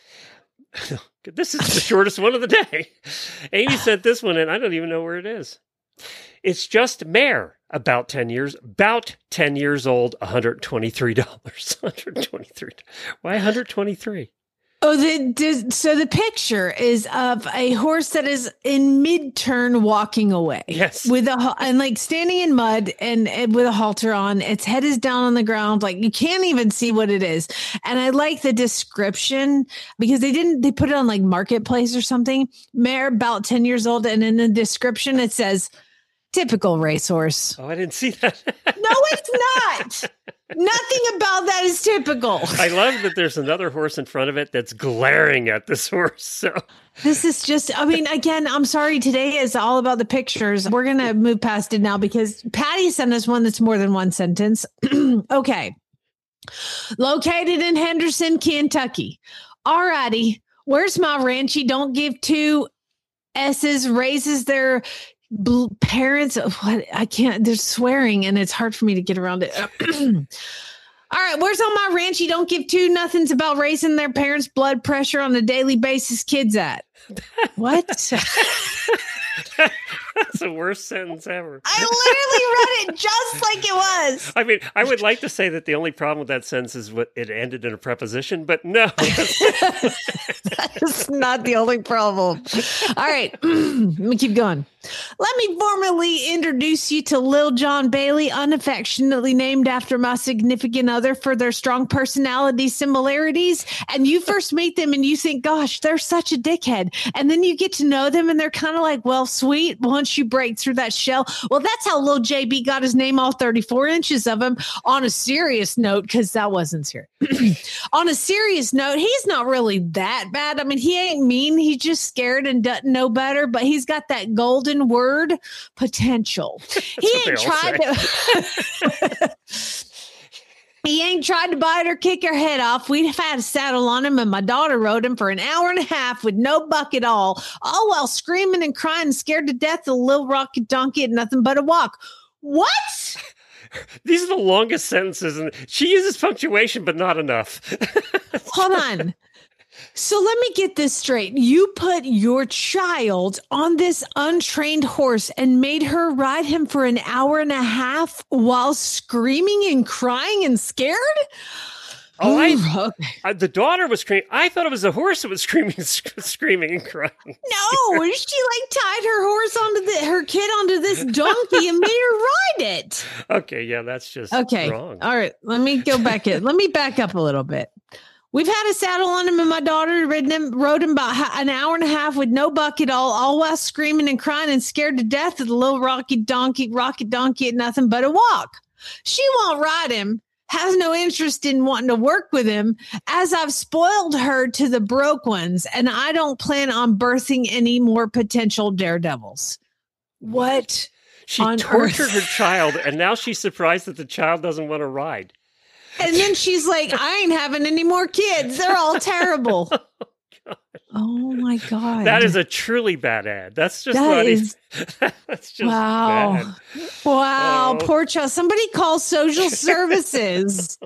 A: in. This is the shortest one of the day. Amy sent this one in. I don't even know where it is. It's just mare, about ten years, about ten years old, one hundred twenty-three dollars. one hundred twenty-three dollars. Why one hundred twenty-three dollars?
D: Oh, the, the so the picture is of a horse that is in mid-turn walking away.
A: Yes.
D: With a and like standing in mud and, and with a halter on. Its head is down on the ground. Like you can't even see what it is. And I like the description because they didn't they put it on like Marketplace or something. Mare about ten years old, and in the description it says typical racehorse.
A: Oh, I didn't see that.
D: No, it's not. Nothing about that is typical.
A: I love that there's another horse in front of it that's glaring at this horse. So
D: This is just, I mean, again, I'm sorry. Today is all about the pictures. We're going to move past it now because Patty sent us one that's more than one sentence. Okay. Located in Henderson, Kentucky. All righty. Where's my ranchy? Don't give two S's, raises their bl- parents. What? I can't, they're swearing and it's hard for me to get around it. All right, where's all my ranchy? Don't give two nothings about raising their parents' blood pressure on a daily basis kids at. What?
A: that's the worst sentence ever.
D: I literally read it just like it was.
A: I mean, I would like to say that the only problem with that sentence is what it ended in a preposition, but no.
D: That's not the only problem. All right, let me keep going. Let me formally introduce you to Lil John Bailey, unaffectionately named after my significant other for their strong personality similarities. And you first meet them and you think, gosh, they're such a dickhead. And then you get to know them and they're kind of like, well, sweet, once you break through that shell. Well, that's how Lil J B got his name, all thirty-four inches of him. On a serious note, because that wasn't serious. On a serious note, he's not really that bad. I mean, he ain't mean. He's just scared and doesn't know better, but he's got that golden word potential. He ain't tried to he ain't tried to bite or kick her head off. We've had a saddle on him and my daughter rode him for an hour and a half with no buck at all, all while screaming and crying, scared to death. The little rocket donkey had nothing but a walk. What?
A: These are the longest sentences, and she uses punctuation, but not enough.
D: Hold on. So let me get this straight. You put your child on this untrained horse and made her ride him for an hour and a half while screaming and crying and scared?
A: Oh, I,
D: okay.
A: I, the daughter was screaming. I thought it was the horse that was screaming, sc- screaming and crying.
D: No, she like tied her horse onto the, her kid onto this donkey and made her ride it.
A: Okay, yeah, that's just
D: okay.
A: wrong.
D: All right, let me go back in. Let me back up a little bit. We've had a saddle on him and my daughter ridden him, rode him about an hour and a half with no buck at all, all while screaming and crying and scared to death of the little rocky donkey, rocket donkey had nothing but a walk. She won't ride him, has no interest in wanting to work with him, as I've spoiled her to the broke ones, and I don't plan on birthing any more potential daredevils. What?
A: She tortured her child, and now she's surprised that the child doesn't want to ride.
D: And then she's like, I ain't having any more kids. They're all terrible. Oh, oh my God.
A: That is a truly bad ad. That's just
D: that
A: not
D: is,
A: even, that's just
D: wow.
A: bad.
D: Wow.
A: Oh.
D: Poor child. Somebody call social services.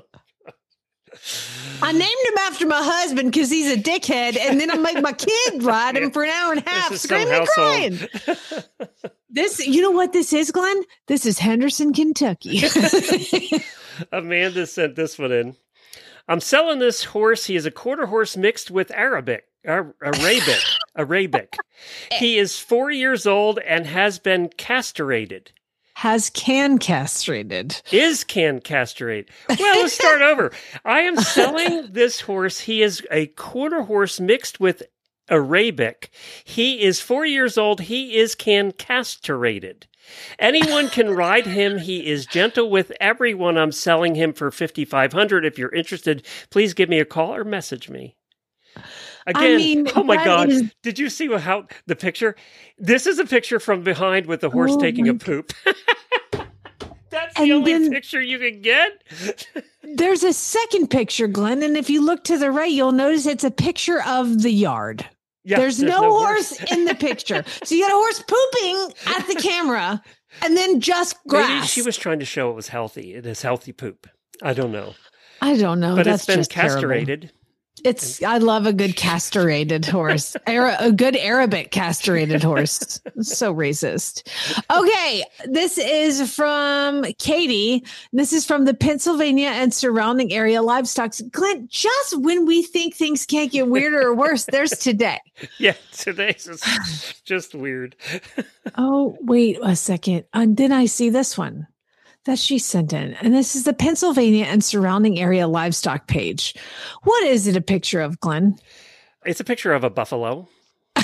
D: I named him after my husband because he's a dickhead, and then I make my kid ride him for an hour and a half, screaming and crying. This, you know what this is, Glenn? This is Henderson, Kentucky.
A: Amanda sent this one in. I'm selling this horse. He is a quarter horse mixed with Arabic, Ar- Arabic, Arabic. He is four years old and has been castrated.
D: Has can castrated.
A: Is can castrate. Well, let's start over. I am selling this horse. He is a quarter horse mixed with Arabic. He is four years old. He is can castrated. Anyone can ride him. He is gentle with everyone. I'm selling him for fifty-five hundred dollars. If you're interested, please give me a call or message me. Again, I mean, oh my God. Is... Did you see how the picture? This is a picture from behind with the horse oh taking a poop. That's the and only then, picture you can get.
D: There's a second picture, Glenn. And if you look to the right, you'll notice it's a picture of the yard. Yeah, there's, there's no, no horse, horse in the picture. So you got a horse pooping at the camera and then just grass.
A: Maybe she was trying to show it was healthy. It is healthy poop. I don't know.
D: I don't know.
A: But
D: That's
A: it's been
D: just
A: castrated.
D: Terrible. It's, I love a good castrated horse, Ara, a good Arabic castrated horse. So racist. Okay. This is from Katie. This is from the Pennsylvania and surrounding area livestock. Clint, just when we think things can't get weirder or worse, there's today.
A: Yeah. Today's just, just weird.
D: Oh, wait a second. And then I see this one that she sent in. And this is the Pennsylvania and surrounding area livestock page. What is it a picture of, Glenn?
A: It's a picture of a buffalo.
D: And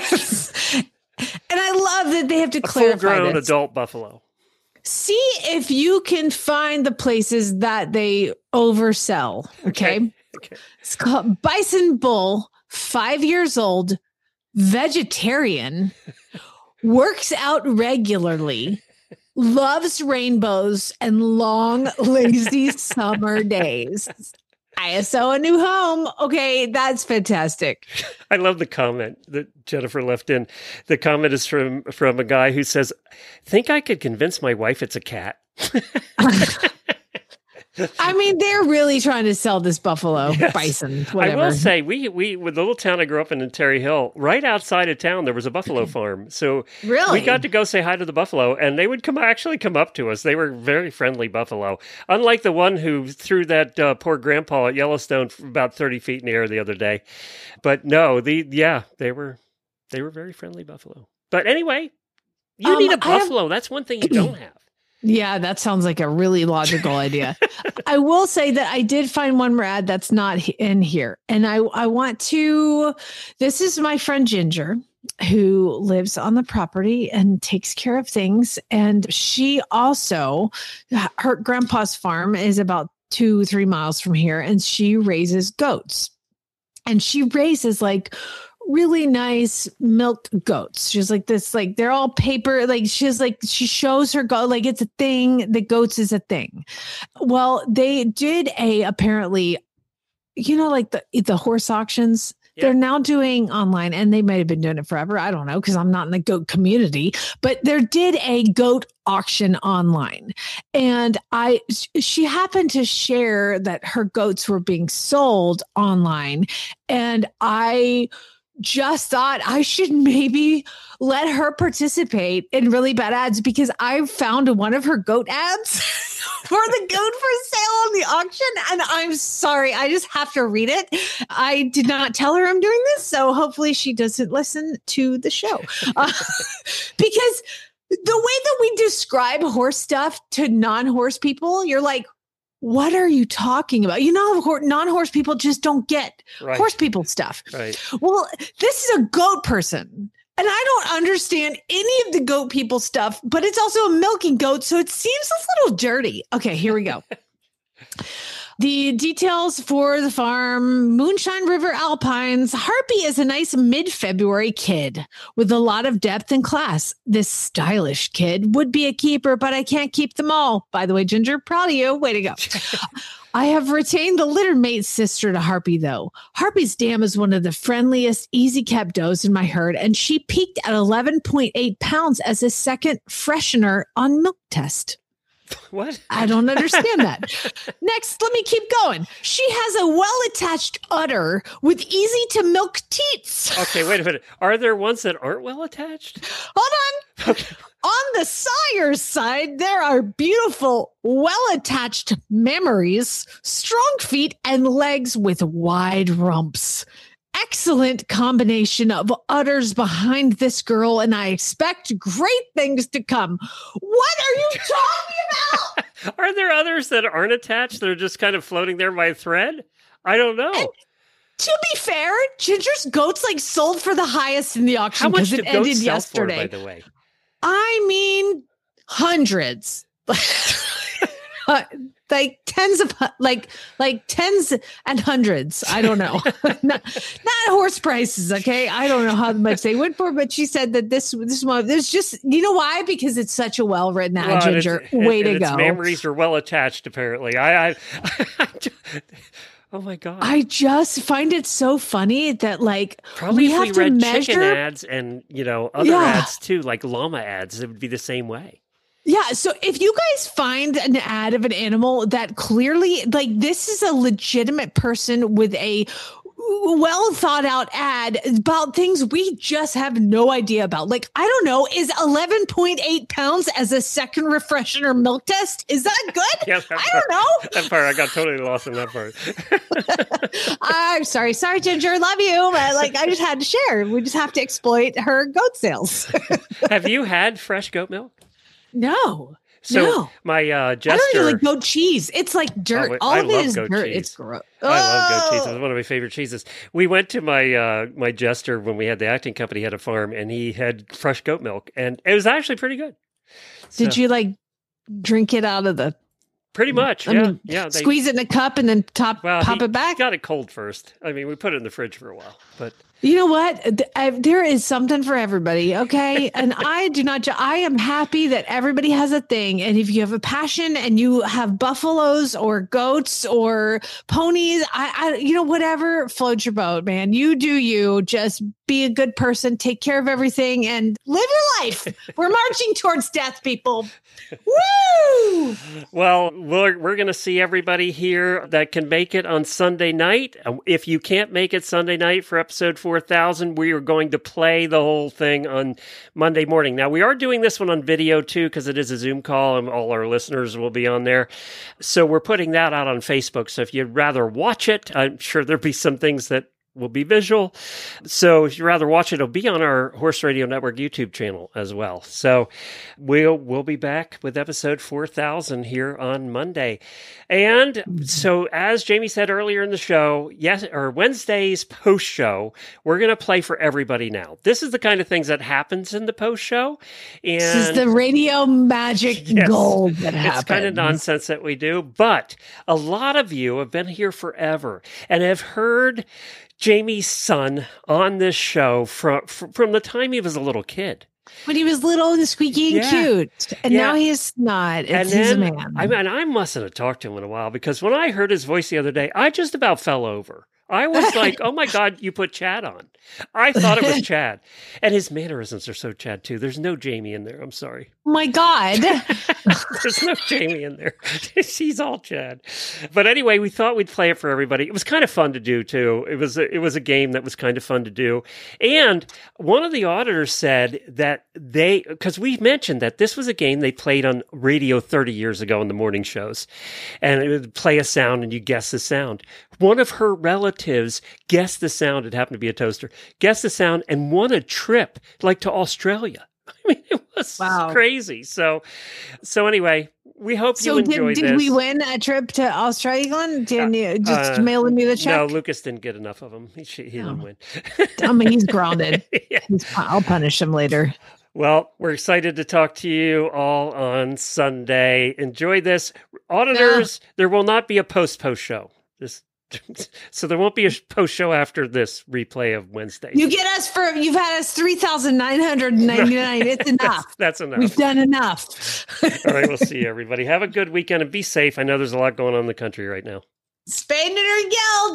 D: I love that they have to
A: a
D: clarify
A: full-grown
D: this.
A: adult buffalo.
D: See if you can find the places that they oversell. Okay.
A: Okay. okay.
D: It's called Bison Bull, five years old, vegetarian, works out regularly, loves rainbows and long, lazy summer days. I S O a new home. Okay, that's fantastic.
A: I love the comment that Jennifer left in. The comment is from, from a guy who says, think I could convince my wife it's a cat.
D: I mean, they're really trying to sell this buffalo, yes. bison, whatever.
A: I will say, we, we, with the little town I grew up in, in Terry Hill, right outside of town, there was a buffalo farm. So
D: really?
A: we got to go say hi to the buffalo, and they would come actually come up to us. They were very friendly buffalo. Unlike the one who threw that uh, poor grandpa at Yellowstone from about thirty feet in the air the other day. But no, the yeah, they were they were very friendly buffalo. But anyway, You
D: Um,
A: need a
D: I have-
A: buffalo. That's one thing you don't have.
D: Yeah, that sounds like a really logical idea. I will say that I did find one more ad that's not he- in here. And I, I want to, this is my friend Ginger, who lives on the property and takes care of things. And she also, her grandpa's farm is about two, three miles from here, and she raises goats. And she raises like really nice milked goats. She's like this, like they're all paper. Like she's like, she shows her goat, like it's a thing. The goats is a thing. Well, they did a, apparently, you know, like the, the horse auctions, yeah. They're now doing online, and they might have been doing it forever. I don't know, because I'm not in the goat community, but there did a goat auction online. And I, she happened to share that her goats were being sold online. And I, just thought I should maybe let her participate in really bad ads, because I found one of her goat ads for the goat for sale on the auction. And I'm sorry, I just have to read it. I did not tell her I'm doing this, so hopefully she doesn't listen to the show. Uh, because the way that we describe horse stuff to non-horse people, you're like, what are you talking about? You know, non-horse people just don't get right. horse people stuff.
A: Right.
D: Well, this is a goat person, and I don't understand any of the goat people stuff, but it's also a milking goat, so it seems a little dirty. Okay, here we go. The details for the farm: Moonshine River Alpines. Harpy is a nice mid-February kid with a lot of depth and class. This stylish kid would be a keeper, but I can't keep them all. By the way, Ginger, proud of you. Way to go. I have retained the litter mate sister to Harpy, though. Harpy's dam is one of the friendliest, easy-kept does in my herd, and she peaked at eleven point eight pounds as a second freshener on milk test.
A: What?
D: I don't understand that. Next, let me keep going. She has a well-attached udder with easy-to-milk teats.
A: Okay, wait a minute. Are there ones that aren't well-attached?
D: Hold on.
A: Okay.
D: On the sire's side, there are beautiful, well-attached memories, strong feet, and legs with wide rumps. Excellent combination of udders behind this girl, and I expect great things to come. What are you talking about?
A: Are there others that aren't attached? They're just kind of floating there by a thread? I don't know.
D: And to be fair, Ginger's goats like sold for the highest in the auction.
A: How much
D: it
A: did
D: ended
A: goats sell
D: yesterday.
A: for, by the way?
D: I mean, hundreds. Like tens of like like tens and hundreds. I don't know. not, not horse prices. Okay, I don't know how much they went for, but she said that this this one. There's just, you know why? Because it's such a well written ad, well, Ginger.
A: It's,
D: Way
A: and,
D: to
A: and
D: go.
A: Its memories are well attached. Apparently, I. I, I oh my god!
D: I just find it so funny that like
A: probably
D: we
A: if
D: have
A: we
D: to
A: read
D: measure
A: chicken ads and you know other
D: yeah.
A: ads too, like llama ads. It would be the same way.
D: Yeah. So if you guys find an ad of an animal that clearly, like, this is a legitimate person with a well thought out ad about things we just have no idea about. Like, I don't know, is eleven point eight pounds as a second refresher milk test? Is that good?
A: Yeah, that
D: I
A: part,
D: don't know.
A: That part, I got totally lost in that part.
D: I'm sorry. Sorry, Ginger. Love you. But, like, I just had to share. We just have to exploit her goat sales.
A: Have you had fresh goat milk?
D: No.
A: So
D: no.
A: my uh, jester,
D: I don't even like goat cheese. It's like dirt.
A: Oh,
D: All
A: I
D: of it
A: love
D: is
A: goat
D: dirt.
A: cheese.
D: It's gross.
A: I love goat cheese.
D: Oh!
A: It's one of my favorite cheeses. We went to my uh, my jester when we had the acting company, had a farm, and he had fresh goat milk, and it was actually pretty good. So,
D: Did you like drink it out of the?
A: Pretty much,
D: I
A: yeah,
D: mean,
A: yeah. They,
D: squeeze it in a cup and then top
A: well,
D: pop
A: he
D: it back.
A: Got it cold first. I mean, we put it in the fridge for a while, but.
D: You know what? I, there is something for everybody. Okay. And I do not, ju- I am happy that everybody has a thing. And if you have a passion and you have buffaloes or goats or ponies, I, I, you know, whatever floats your boat, man, you do you. Just be a good person, take care of everything, and live your life. We're marching towards death, people. Woo!
A: Well, we're, we're going to see everybody here that can make it on Sunday night. If you can't make it Sunday night for episode four thousand, we are going to play the whole thing on Monday morning. Now, we are doing this one on video too, because it is a Zoom call and all our listeners will be on there. So we're putting that out on Facebook. So if you'd rather watch it, I'm sure there'll be some things that will be visual. So if you'd rather watch it, it'll be on our Horse Radio Network YouTube channel as well. So we'll we'll be back with episode four thousand here on Monday. And so as Jamie said earlier in the show, yes, or Wednesday's post show, we're going to play for everybody now. This is the kind of things that happens in the post show. And
D: this is the radio magic
A: yes,
D: gold that happens.
A: It's kind of nonsense that we do, but a lot of you have been here forever and have heard Jamie's son on this show from from the time he was a little kid.
D: When he was little and squeaky and
A: Yeah.
D: cute. And
A: Yeah.
D: now he's not. It's,
A: And
D: he's a
A: then,
D: man.
A: I mean, I mustn't have talked to him in a while because when I heard his voice the other day, I just about fell over. I was like, oh my God, you put Chad on. I thought it was Chad. And his mannerisms are so Chad too. There's no Jamie in there. I'm sorry.
D: Oh my God.
A: There's no Jamie in there. She's all Chad. But anyway, we thought we'd play it for everybody. It was kind of fun to do too. It was a, it was a game that was kind of fun to do. And one of the auditors said that they, because we mentioned that this was a game they played on radio thirty years ago in the morning shows. And it would play a sound and you guess the sound. One of her relatives guessed the sound. It happened to be a toaster. Guessed the sound and won a trip like to Australia. I mean, it was
D: Wow.
A: crazy. So, so anyway, we hope
D: So
A: you
D: did,
A: enjoyed
D: did
A: this.
D: we win a trip to Australia? Glenn? Didn't you just
A: Uh,
D: mail me the check?
A: No, Lucas didn't get enough of them. He, he didn't win.
D: I mean, he's grounded.
A: Yeah.
D: He's, I'll punish him later.
A: Well, we're excited to talk to you all on Sunday. Enjoy this. Auditors, there will not be a post-post show. This, so there won't be a post show after this replay of Wednesday.
D: You get us for, you've had us three thousand nine hundred ninety-nine. It's enough.
A: That's, that's enough.
D: We've done enough.
A: All right, we'll see you, everybody. Have a good weekend and be safe. I know there's a lot going on in the country right now.
D: Spay, neuter,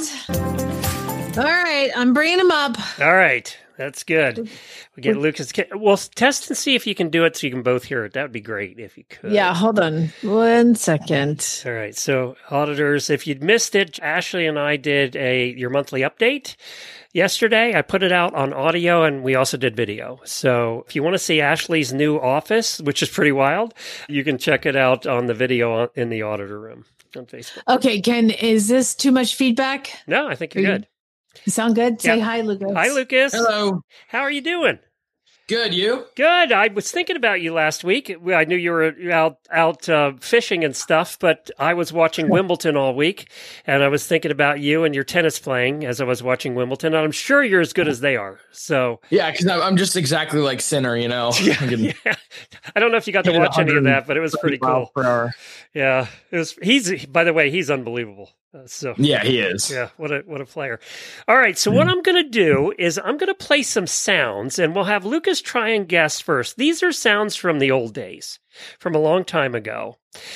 D: geld. All right, I'm bringing him up.
A: All right, that's good. We get Lucas. Well, test and see if you can do it so you can both hear it. That would be great if you could.
D: Yeah, hold on one second.
A: All right. So, auditors, if you'd missed it, Ashley and I did a your monthly update yesterday. I put it out on audio and we also did video. So, if you want to see Ashley's new office, which is pretty wild, you can check it out on the video in the auditor room on Facebook.
D: Okay, Ken, is this too much feedback?
A: No, I think you're
D: Are you-
A: good.
D: You sound good? Say
A: Yeah.
D: hi, Lucas.
A: Hi, Lucas.
K: Hello.
A: How are you doing?
K: Good, you?
A: Good. I was thinking about you last week. I knew you were out out uh, fishing and stuff, but I was watching Wimbledon all week, and I was thinking about you and your tennis playing as I was watching Wimbledon. And I'm sure you're as good as they are. So
K: Yeah, because I'm just exactly like Sinner, you know?
A: yeah,
K: I can
A: yeah. I don't know if you got to
K: hit
A: watch any of that, but it was pretty
K: one hundred
A: cool.
K: miles per hour.
A: Yeah, it was. He's by the way, he's unbelievable. Uh, so
K: Yeah, he is.
A: Yeah, what a what a player. All right, so what I'm going to do is I'm going to play some sounds and we'll have Lucas try and guess first. These are sounds from the old days, from a long time ago.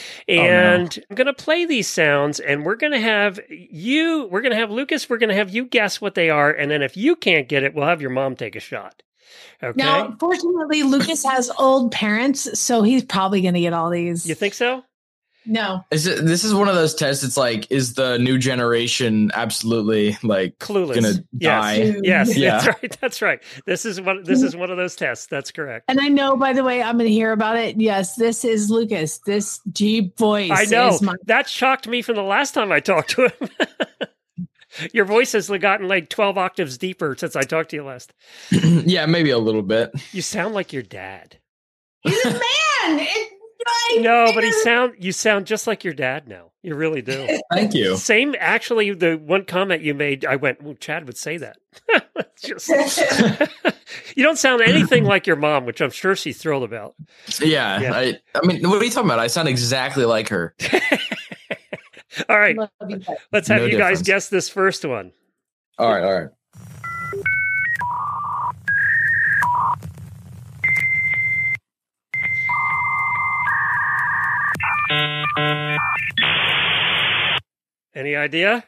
A: And
K: Oh, no.
A: I'm going to play these sounds and we're going to have you we're going to have Lucas, we're going to have you guess what they are, and then if you can't get it, we'll have your mom take a shot. Okay?
D: Now, fortunately, Lucas has old parents, so he's probably going to get all these.
A: You think so?
D: No.
K: Is it, this is one of those tests. It's like, is the new generation absolutely like
A: Clueless.
K: gonna
A: Yes.
K: die?
A: Yes,
K: Yeah.
A: that's right. That's right. This is one this is one of those tests. That's correct.
D: And I know, by the way, I'm going to hear about it. Yes, this is Lucas. This deep voice.
A: I know.
D: Is my-
A: That shocked me from the last time I talked to him. Your voice has gotten like twelve octaves deeper since I talked to you last.
K: Yeah, maybe a little bit.
A: You sound like your dad.
D: He's a man. It's right.
A: No, but he sound you sound just like your dad now. You really do.
K: Thank you.
A: Same, actually, the one comment you made, I went, well, Chad would say that. Just, you don't sound anything like your mom, which I'm sure she's thrilled about.
K: Yeah,
A: Yeah.
K: I, I mean, what are you talking about? I sound exactly like her.
A: All right,
D: Love you guys.
A: let's have
K: No
A: you guys
K: difference.
A: guess this first one.
K: All right, all right.
A: Any idea?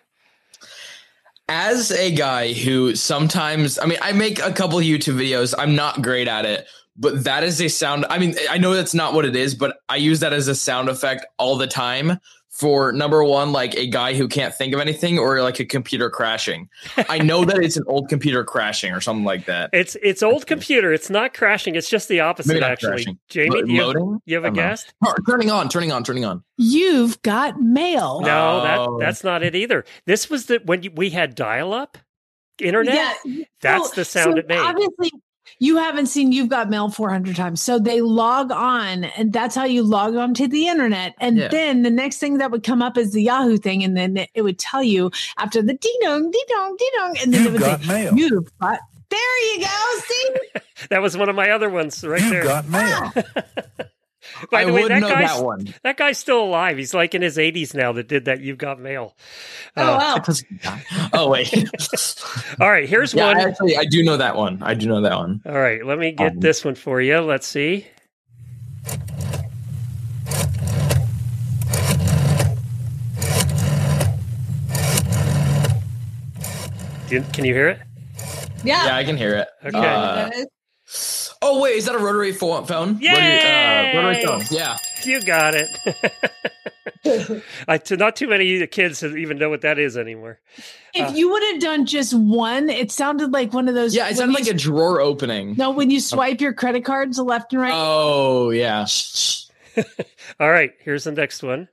K: As a guy who sometimes, I mean, I make a couple YouTube videos. I'm not great at it, but that is a sound. I mean, I know that's not what it is, but I use that as a sound effect all the time for number one, like a guy who can't think of anything, or like a computer crashing. I know that it's an old computer crashing or something like that.
A: It's it's old computer. It's not crashing. It's just the opposite,
K: Maybe not
A: actually.
K: crashing.
A: Jamie,
K: Lo-
A: do you, have,
K: loading?
A: you have a
K: I don't know.
A: guess?
K: Oh, turning on, turning on, turning on.
D: You've got mail.
A: No,
K: Oh.
A: that that's not it either. This was the when you, we had dial up. internet,
D: Yeah.
A: that's
D: So-
A: the sound
D: so
A: it made.
D: Obviously, you haven't seen You've Got Mail four hundred times. So they log on, and that's how you log on to the internet. And
K: Yeah.
D: then the next thing that would come up is the Yahoo thing. And then it would tell you after the ding dong, ding dong, ding dong. And then
I: You've
D: it would
I: got
D: say,
I: mail.
D: You've got. There you go. See?
A: That was one of my other ones right
I: You've
A: there.
I: got mail.
A: By
K: I
A: the way,
K: would
A: that
K: know
A: guy's
K: that one.
A: that guy's still alive. He's like in his eighties now that did that. You've Got Mail.
D: Oh,
A: Uh,
D: wow.
K: Oh wait.
A: All right, here's
K: yeah,
A: one.
K: I actually, I do know that one. I do know that one.
A: All right, let me get
K: Um,
A: this one for you. Let's see. Do you- Can you hear it?
D: Yeah.
K: Yeah, I can hear it.
A: Okay.
K: Uh, oh wait, is that a rotary pho- phone?
A: Yay!
K: Rotary, uh, rotary phone. Yeah.
A: You got it. I, t- not too many of the kids even know what that is anymore.
D: If you would have done just one, it sounded like one of those.
K: Yeah, it sounded like a drawer opening.
D: No, when you swipe your credit cards left and right.
K: Oh yeah.
A: All right, here's the next one.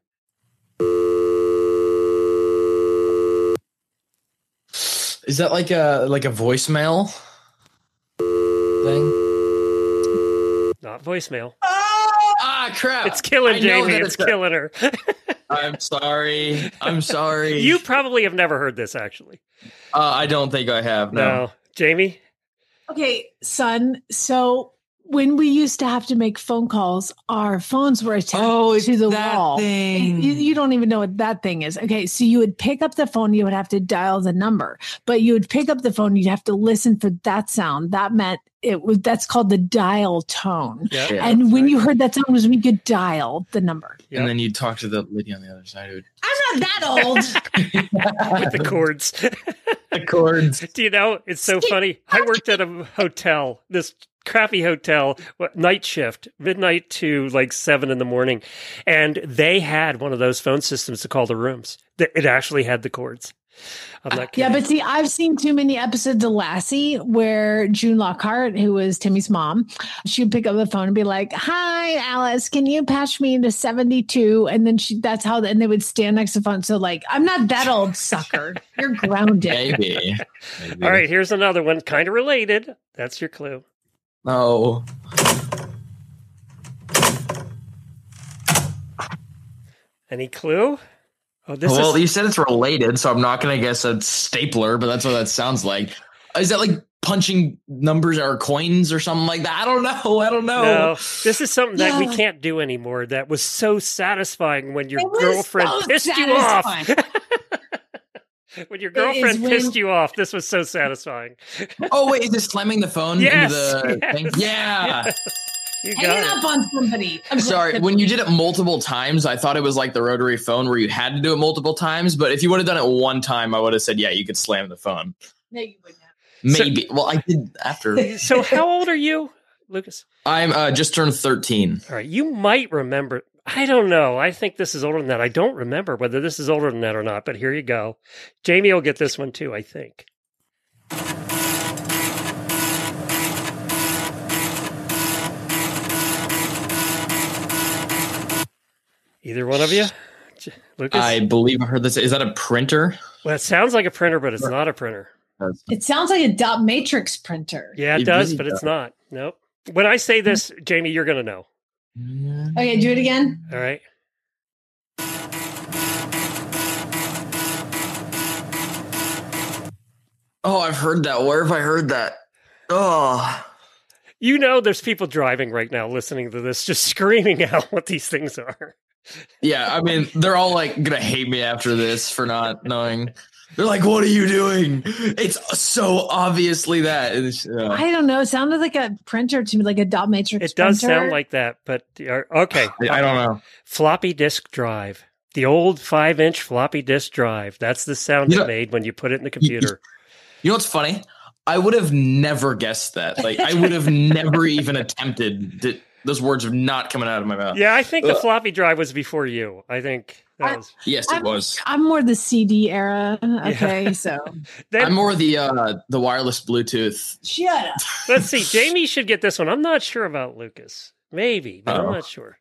K: Is that like a like a voicemail thing?
A: Not voicemail.
K: Ah, crap!
A: It's killing
K: I know
A: Jamie.
K: that
A: It's
K: it's a-
A: killing her.
K: I'm sorry. I'm sorry.
A: You probably have never heard this, actually.
K: Uh, I don't think I have. No.
A: No. Jamie?
D: Okay, son. So when we used to have to make phone calls, our phones were attached
K: Oh,
D: to the
K: that
D: wall.
K: thing.
D: You, you don't even know what that thing is. Okay, so you would pick up the phone, you would have to dial the number, but you would pick up the phone, you'd have to listen for that sound. That meant it was that's called the dial tone.
A: Yeah.
K: Yeah.
D: And when you heard that sound was when you could dial the number.
A: Yep.
K: And then you talk to the lady on the other side who
D: I'm not that old.
A: With the cords.
K: the cords.
A: Do you know? It's so funny. I worked at a hotel, this crappy hotel, what, night shift, midnight to like seven in the morning. And they had one of those phone systems to call the rooms. Th- It actually had the cords. I'm not
D: Yeah,
A: kidding.
D: but see, I've seen too many episodes of Lassie where June Lockhart, who was Timmy's mom, she would pick up the phone and be like, "Hi, Alice, can you patch me into seventy-two?" And then she, that's how, and they would stand next to the phone. So, like, I'm not that old, sucker. You're grounded.
K: Maybe. Maybe.
A: All right, here's another one, kind of related. That's your clue.
K: Oh.
A: Any clue? Oh, this
K: well,
A: is
K: you said it's related, so I'm not going to guess a stapler, but that's what that sounds like. Is that like punching numbers or coins or something like that? I don't know. I don't know.
A: no. This is something that we
D: Yeah.
A: can't do anymore. That was so satisfying when your
D: It was
A: girlfriend
D: so
A: pissed you off.
D: satisfying.
A: When your
D: is
A: girlfriend
D: when-
A: pissed you off, this was so satisfying.
K: Oh, wait, is this slamming the phone
A: Yes,
K: into the
A: yes,
K: thing? Yeah.
A: yes. You got
D: Hanging
A: it.
D: up on somebody. I'm
K: Sorry, when you did it multiple times, I thought it was like the rotary phone where you had to do it multiple times. But if you would have done it one time, I would have said, yeah, you could slam the phone.
D: No, you wouldn't have.
K: Maybe. well, I did after.
A: So how old are you, Lucas?
K: I'm uh, just turned thirteen.
A: All right, you might remember. I don't know. I think this is older than that. I don't remember whether this is older than that or not, but here you go. Jamie will get this one too, I think. Either one of you? J- Lucas?
K: I believe I heard this. Is that a printer?
A: Well, it sounds like a printer, but it's not a printer.
D: It sounds like a dot matrix printer.
A: Yeah, it,
K: It
A: does,
K: really
A: but it's
K: does.
A: not. Nope. When I say this, Jamie, you're going to know.
D: Okay, do it again.
A: All right.
K: Oh, I've heard that. Where have I heard that? Oh,
A: You know, there's people driving right now listening to this, just screaming out what these things are.
K: yeah. I mean, they're all like gonna hate me after this for not knowing. They're like, "What are you doing?" It's so obviously that. It's, uh,
D: I don't know. It sounded like a printer to me, like a dot matrix.
A: It does
D: printer.
A: sound like that, but uh, okay.
K: I don't know.
A: Floppy disk drive. The old five inch floppy disk drive. That's the sound
K: You
A: it
K: know-
A: made when you put it in the computer.
K: You know what's funny? I would have never guessed that. Like, I would have never even attempted. To, those words are not coming out of my mouth.
A: Yeah, I think the
K: Ugh.
A: floppy drive was before you. I think that
D: I-
A: was.
K: Yes, it was.
D: I'm more the C D era. Okay, so
A: Then,
K: I'm more the uh, the wireless Bluetooth.
D: shut up.
A: let's see. Jamie should get this one. I'm not sure about Lucas. Maybe, but I'm
K: Oh.
A: not sure.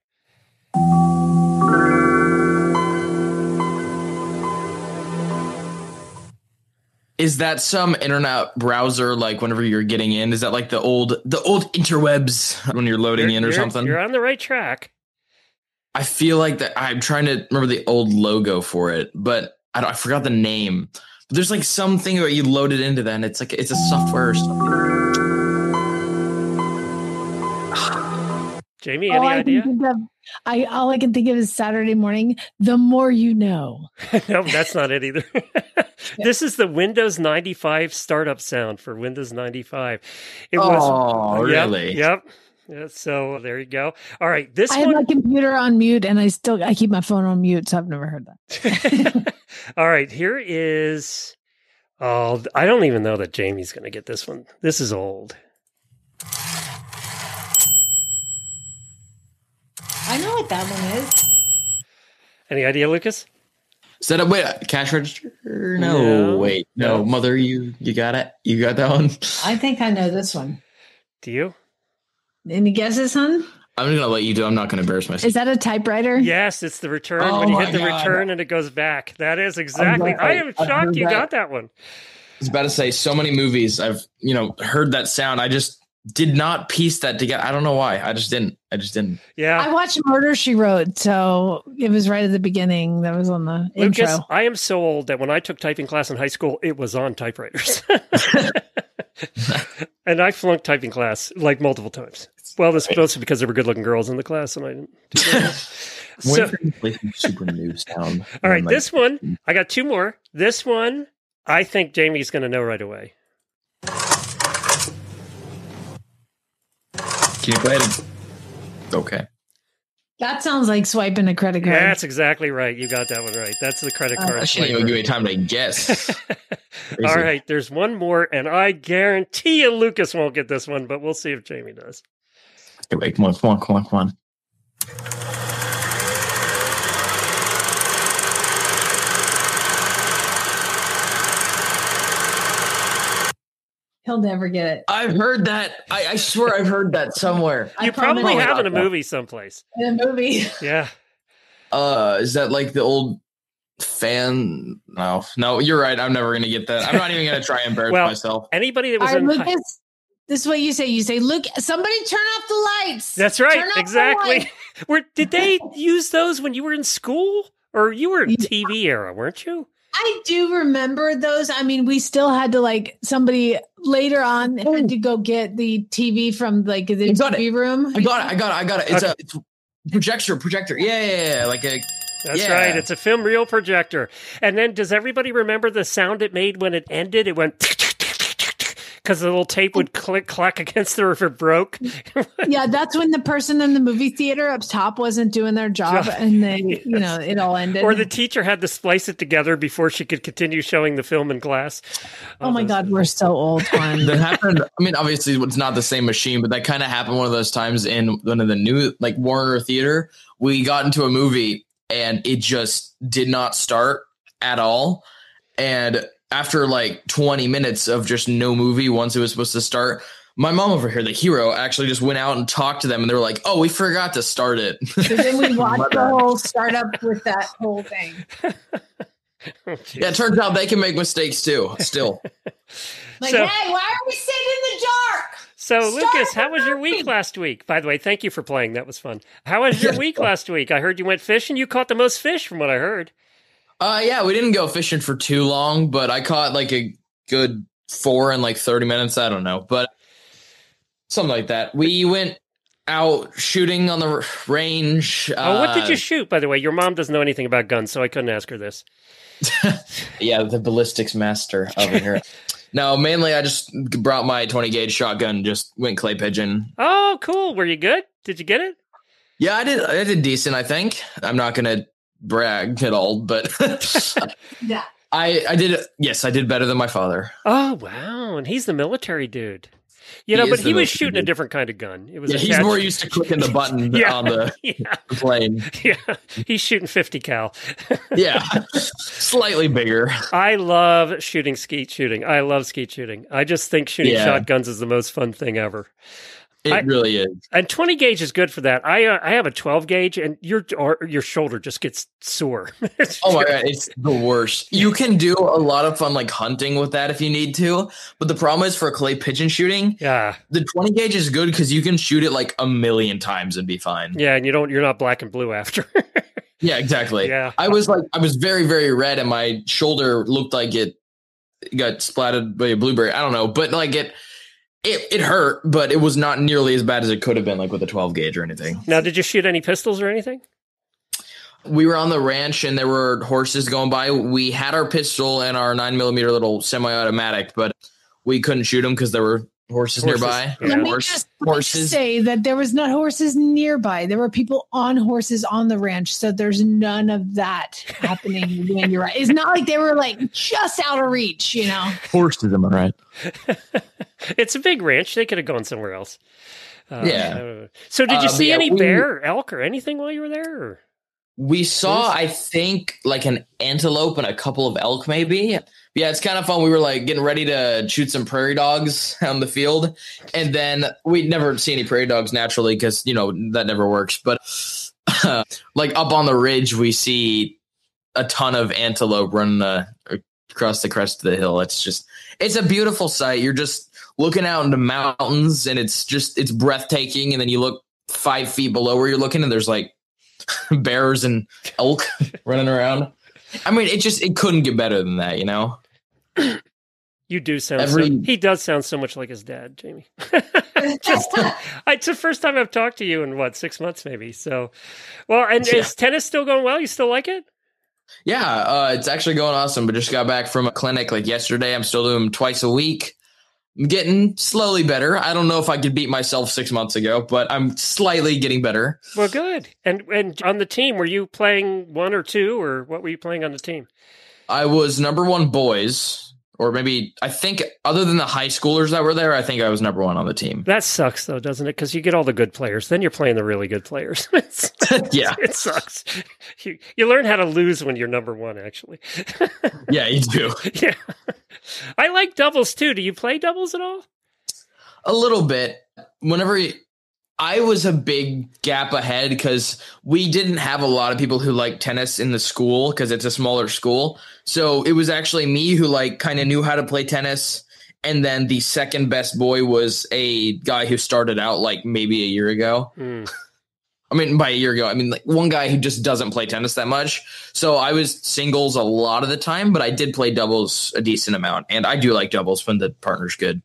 K: Is that some internet browser, like whenever you're getting in? Is that like the old the old interwebs when you're loading
A: You're-
K: in or
A: you're-
K: something?
A: You're on the right track.
K: I feel like that. I'm trying to remember the old logo for it, but I don't. I forgot the name. But there's like something that you load it into. Then it's like it's a software or something.
A: Jamie,
D: All
A: any
D: I
A: idea?
D: can think of, I all I can think of is Saturday morning. The more you know.
A: No, that's not it either. This is the Windows ninety-five startup sound for Windows ninety-five. It was.
K: Oh,
A: Yep,
K: really?
A: Yep. Yeah, so there you go. All right, this
D: I have
A: one.
D: my computer on mute, and I still I keep my phone on mute, so I've never heard that.
A: All right, here is. Oh, I don't even know that Jamie's going to get this one. This is old.
D: I know what that one is.
A: Any idea, Lucas?
K: Is that a wait a cash register? No,
A: No.
K: wait, no,
A: No.
K: mother, you you got it. You got that one.
D: I think I know this one.
A: Do you?
D: Any guesses, hon?
K: I'm just gonna let you do. I'm not gonna embarrass myself.
D: Is that a typewriter?
A: Yes, it's the return.
K: Oh
A: when you
K: my
A: hit the
K: God.
A: return and it goes back. That is exactly.
K: right.
A: I am
K: I've
A: shocked
K: heard
A: you
K: that.
A: got that one.
K: I was about to say so many movies. I've you know heard that sound. I just did not piece that together. I don't know why. I just didn't. I just didn't.
A: Yeah.
D: I watched Murder, She Wrote, so it was right at the beginning. That was on the
A: Lucas,
D: intro.
A: I am so old that when I took typing class in high school, it was on typewriters. And I flunked typing class like multiple times. Well, this is mostly because there were good-looking girls in the class, and I didn't do that.
K: Wait
A: So,
K: for you to play some super new sound.
A: all right,
K: And, like,
A: this one, I got two more. This one, I think Jamie's going to know right away.
K: Can you play it? Okay.
D: That sounds like swiping a credit card.
A: That's exactly right. You got that one right. That's the credit
D: Oh,
A: card.
K: I shouldn't even
A: flavor.
K: give you time to guess.
A: All right, there's one more, and I guarantee you Lucas won't get this one, but we'll see if Jamie does.
K: Okay, wait, come on, come on, come on, come on.
D: He'll never get it.
K: I've heard that. I, I swear I've heard that somewhere.
D: I
A: You probably
D: promise-
A: have in a movie someplace.
D: In a movie.
A: Yeah.
K: Uh, is that like the old fan? No, no, you're right. I'm never gonna get that. I'm not even gonna try and embarrass
A: Well,
K: myself.
A: Anybody that
D: All
A: was
D: right,
A: in
D: Lucas, this is what you say. You say, look, somebody turn off the lights.
A: That's
D: Turn
A: right.
D: off the
A: Exactly.
D: lights.
A: Were did they use those when you were in school? Or you were in T V era, weren't you?
D: I do remember those. I mean, we still had to like somebody later on had to go get the T V from like the
K: You got
D: T V room.
K: I got it. I got it. I got it. It's
A: Okay.
K: a it's projector. Projector. Yeah, yeah, yeah. Like a.
A: That's
K: Yeah.
A: right. It's a film reel projector. And then does everybody remember the sound it made when it ended? It went because the little tape would click clack against there if it broke.
D: Yeah, that's when the person in the movie theater up top wasn't doing their job,
A: Job.
D: and they, you know, it all ended.
A: Or the teacher had to splice it together before she could continue showing the film in class.
D: oh my God, we're so old, one.
K: That happened. I mean, obviously, it's not the same machine, but that kind of happened one of those times in one of the new, like Warner Theater. We got into a movie and it just did not start at all. And after like twenty minutes of just no movie, once it was supposed to start, my mom over here, the hero, actually just went out and talked to them, and they were like, "Oh, we forgot to start it."
D: So then we watched the whole startup with that whole thing.
A: Oh,
K: Yeah, it turns out they can make mistakes too. Still,
D: Like,
A: So-
D: hey, why are we sitting in the dark?
A: So,
D: Start
A: Lucas, how was your
D: moving.
A: week last week? By the way, thank you for playing. That was fun. How was your week last week? I heard you went fishing. You caught the most fish from what I heard.
K: uh, yeah, we didn't go fishing for too long, but I caught like a good four in like thirty minutes. I don't know, but something like that. We went out shooting on the r- range.
A: Oh, what did
K: uh,
A: you shoot, by the way? Your mom doesn't know anything about guns, so I couldn't ask her this.
K: Yeah, the ballistics master over here. No, mainly I just brought my twenty gauge shotgun, just went clay pigeon.
A: Oh, cool. Were you good? Did you get it?
K: Yeah, I did. I did decent. I think I'm not gonna brag at all, but
D: Yeah.
K: I I did. Yes, I did better than my father.
A: Oh, wow. And he's the military dude. You
K: He
A: know, but
K: is
A: he
K: the
A: was
K: military
A: shooting a
K: dude.
A: different kind of gun. It was
K: Yeah, he's
A: attached-
K: more used to clicking the button
A: Yeah.
K: on the
A: yeah,
K: plane.
A: yeah. He's shooting fifty cal.
K: Yeah, slightly bigger.
A: I love shooting skeet shooting. I love skeet shooting. I just think shooting
K: Yeah.
A: shotguns is the most fun thing ever.
K: It
A: I,
K: really is.
A: And twenty gauge is good for that. I uh, I have a twelve gauge, and your or your shoulder just gets sore.
K: Oh my God, it's the worst. You can do a lot of fun like hunting with that if you need to, but the problem is for clay pigeon shooting.
A: Yeah,
K: the twenty gauge is good because you can shoot it like a million times and be fine.
A: Yeah, and you don't you're not black and blue after.
K: Yeah, exactly.
A: Yeah,
K: I was like I was very very red, and my shoulder looked like it got splattered by a blueberry. I don't know, but like it. It it hurt, but it was not nearly as bad as it could have been, like with a twelve gauge or anything.
A: Now, did you shoot any pistols or anything?
K: We were on the ranch and there were horses going by. We had our pistol and our nine millimeter little semi-automatic, but we couldn't shoot them because there were horses, horses. nearby.
D: Let
K: yeah.
D: me
K: Horse,
D: just
K: horses.
D: say that there was not horses nearby. There were people on horses on the ranch, so there's none of that happening when you're right. It's not like they were like just out of reach, you know.
K: Horses, am I right?
A: It's a big ranch. They could have gone somewhere else. Uh,
K: yeah.
A: So, did you
K: uh,
A: see
K: yeah,
A: any
K: we,
A: bear, or elk, or anything while you were there? Or?
K: We saw, I think, like an antelope and a couple of elk, maybe. Yeah, it's kind of fun. We were like getting ready to shoot some prairie dogs on the field, and then we'd never see any prairie dogs naturally because you know that never works. But uh, like up on the ridge, we see a ton of antelope running uh, across the crest of the hill. It's just, it's a beautiful sight. You're just looking out into mountains, and it's just, it's breathtaking. And then you look five feet below where you're looking, and there's like bears and elk running around. I mean, it just, it couldn't get better than that, you know?
A: You do sound
K: Every,
A: so, he does sound so much like his dad, Jamie. Just, I, it's the first time I've talked to you in what, six months maybe. So, well, and yeah. Is tennis still going well? You still like it?
K: Yeah, uh, it's actually going awesome. But just got back from a clinic like yesterday. I'm still doing them twice a week. I'm getting slowly better. I don't know if I could beat myself six months ago, but I'm slightly getting better.
A: Well, good. And and on the team, were you playing one or two, or what were you playing on the team?
K: I was number one boys, or maybe I think other than the high schoolers that were there, I think I was number one on the team.
A: That sucks, though, doesn't it? Because you get all the good players. Then you're playing the really good players.
K: Yeah.
A: It sucks. You, you learn how to lose when you're number one, actually.
K: Yeah, you do.
A: Yeah. I like doubles, too. Do you play doubles at all?
K: A little bit. Whenever you, I was a big gap ahead because we didn't have a lot of people who like tennis in the school because it's a smaller school. So it was actually me who like kind of knew how to play tennis. And then the second best boy was a guy who started out like maybe a year ago. Mm. I mean, by a year ago, I mean, like one guy who just doesn't play tennis that much. So I was singles a lot of the time, but I did play doubles a decent amount. And I do like doubles when the partner's good.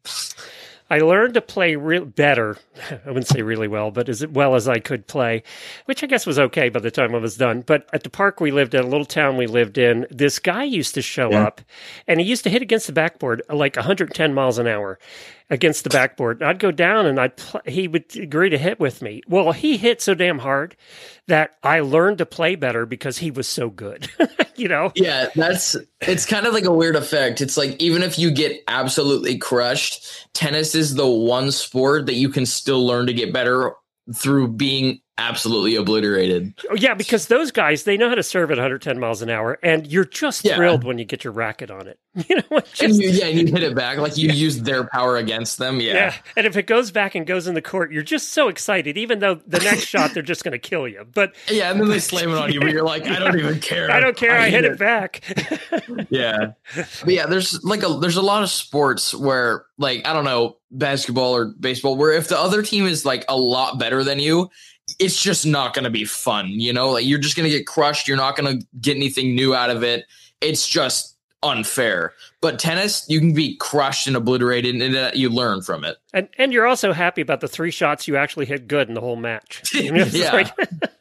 A: I learned to play real better. I wouldn't say really well, but as well as I could play, which I guess was okay by the time I was done. But at the park we lived in, a little town we lived in, this guy used to show yeah. up, and he used to hit against the backboard like one hundred ten miles an hour against the backboard. I'd go down, and I'd pl- he would agree to hit with me. Well, he hit so damn hard that I learned to play better because he was so good. You know?
K: Yeah, that's it's kind of like a weird effect. It's like even if you get absolutely crushed, tennis is the one sport that you can still learn to get better through being absolutely obliterated.
A: Oh, yeah, because those guys, they know how to serve at one hundred ten miles an hour, and you're just yeah. thrilled when you get your racket on it. You know, just,
K: and you, yeah, and you hit it back like you yeah. use their power against them. Yeah.
A: yeah, and if it goes back and goes in the court, you're just so excited, even though the next shot they're just going to kill you. But
K: yeah, and then they slam it on you, but you're like, I don't even care.
A: I don't care. I, I hit it, it back.
K: Yeah, but yeah, there's like a there's a lot of sports where like I don't know basketball or baseball where if the other team is like a lot better than you, it's just not going to be fun, you know, like you're just going to get crushed. You're not going to get anything new out of it. It's just unfair. But tennis, you can be crushed and obliterated and you learn from it.
A: And and you're also happy about the three shots you actually hit good in the whole match. You know,
K: yeah.
A: Like,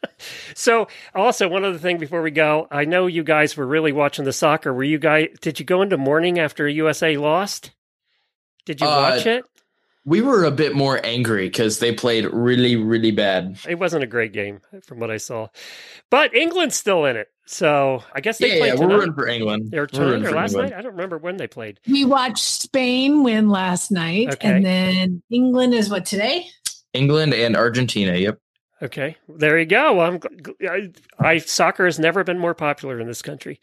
A: so also one other thing before we go, I know you guys were really watching the soccer. Were you guys, did you go into mourning after U S A lost? Did you uh, watch it?
K: We were a bit more angry because they played really, really bad.
A: It wasn't a great game from what I saw. But England's still in it. So I guess they
K: yeah,
A: played
K: yeah,
A: tonight.
K: We're rooting for England.
A: They were tonight or last England. night? I don't remember when they played.
D: We watched Spain win last night. Okay. And then England is what, today?
K: England and Argentina, yep.
A: Okay, there you go. I'm, I, I soccer has never been more popular in this country.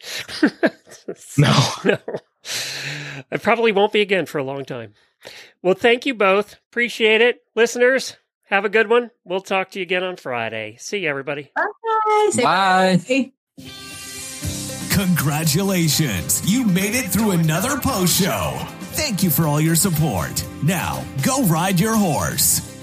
K: No.
A: No. It probably won't be again for a long time. Well, thank you both. Appreciate it. Listeners, Have a good one. We'll talk to you again on Friday. See you, everybody.
D: Bye. Say
K: Bye.
D: bye.
L: Congratulations. You made it through another post show. Thank you for all your support. Now, go ride your horse.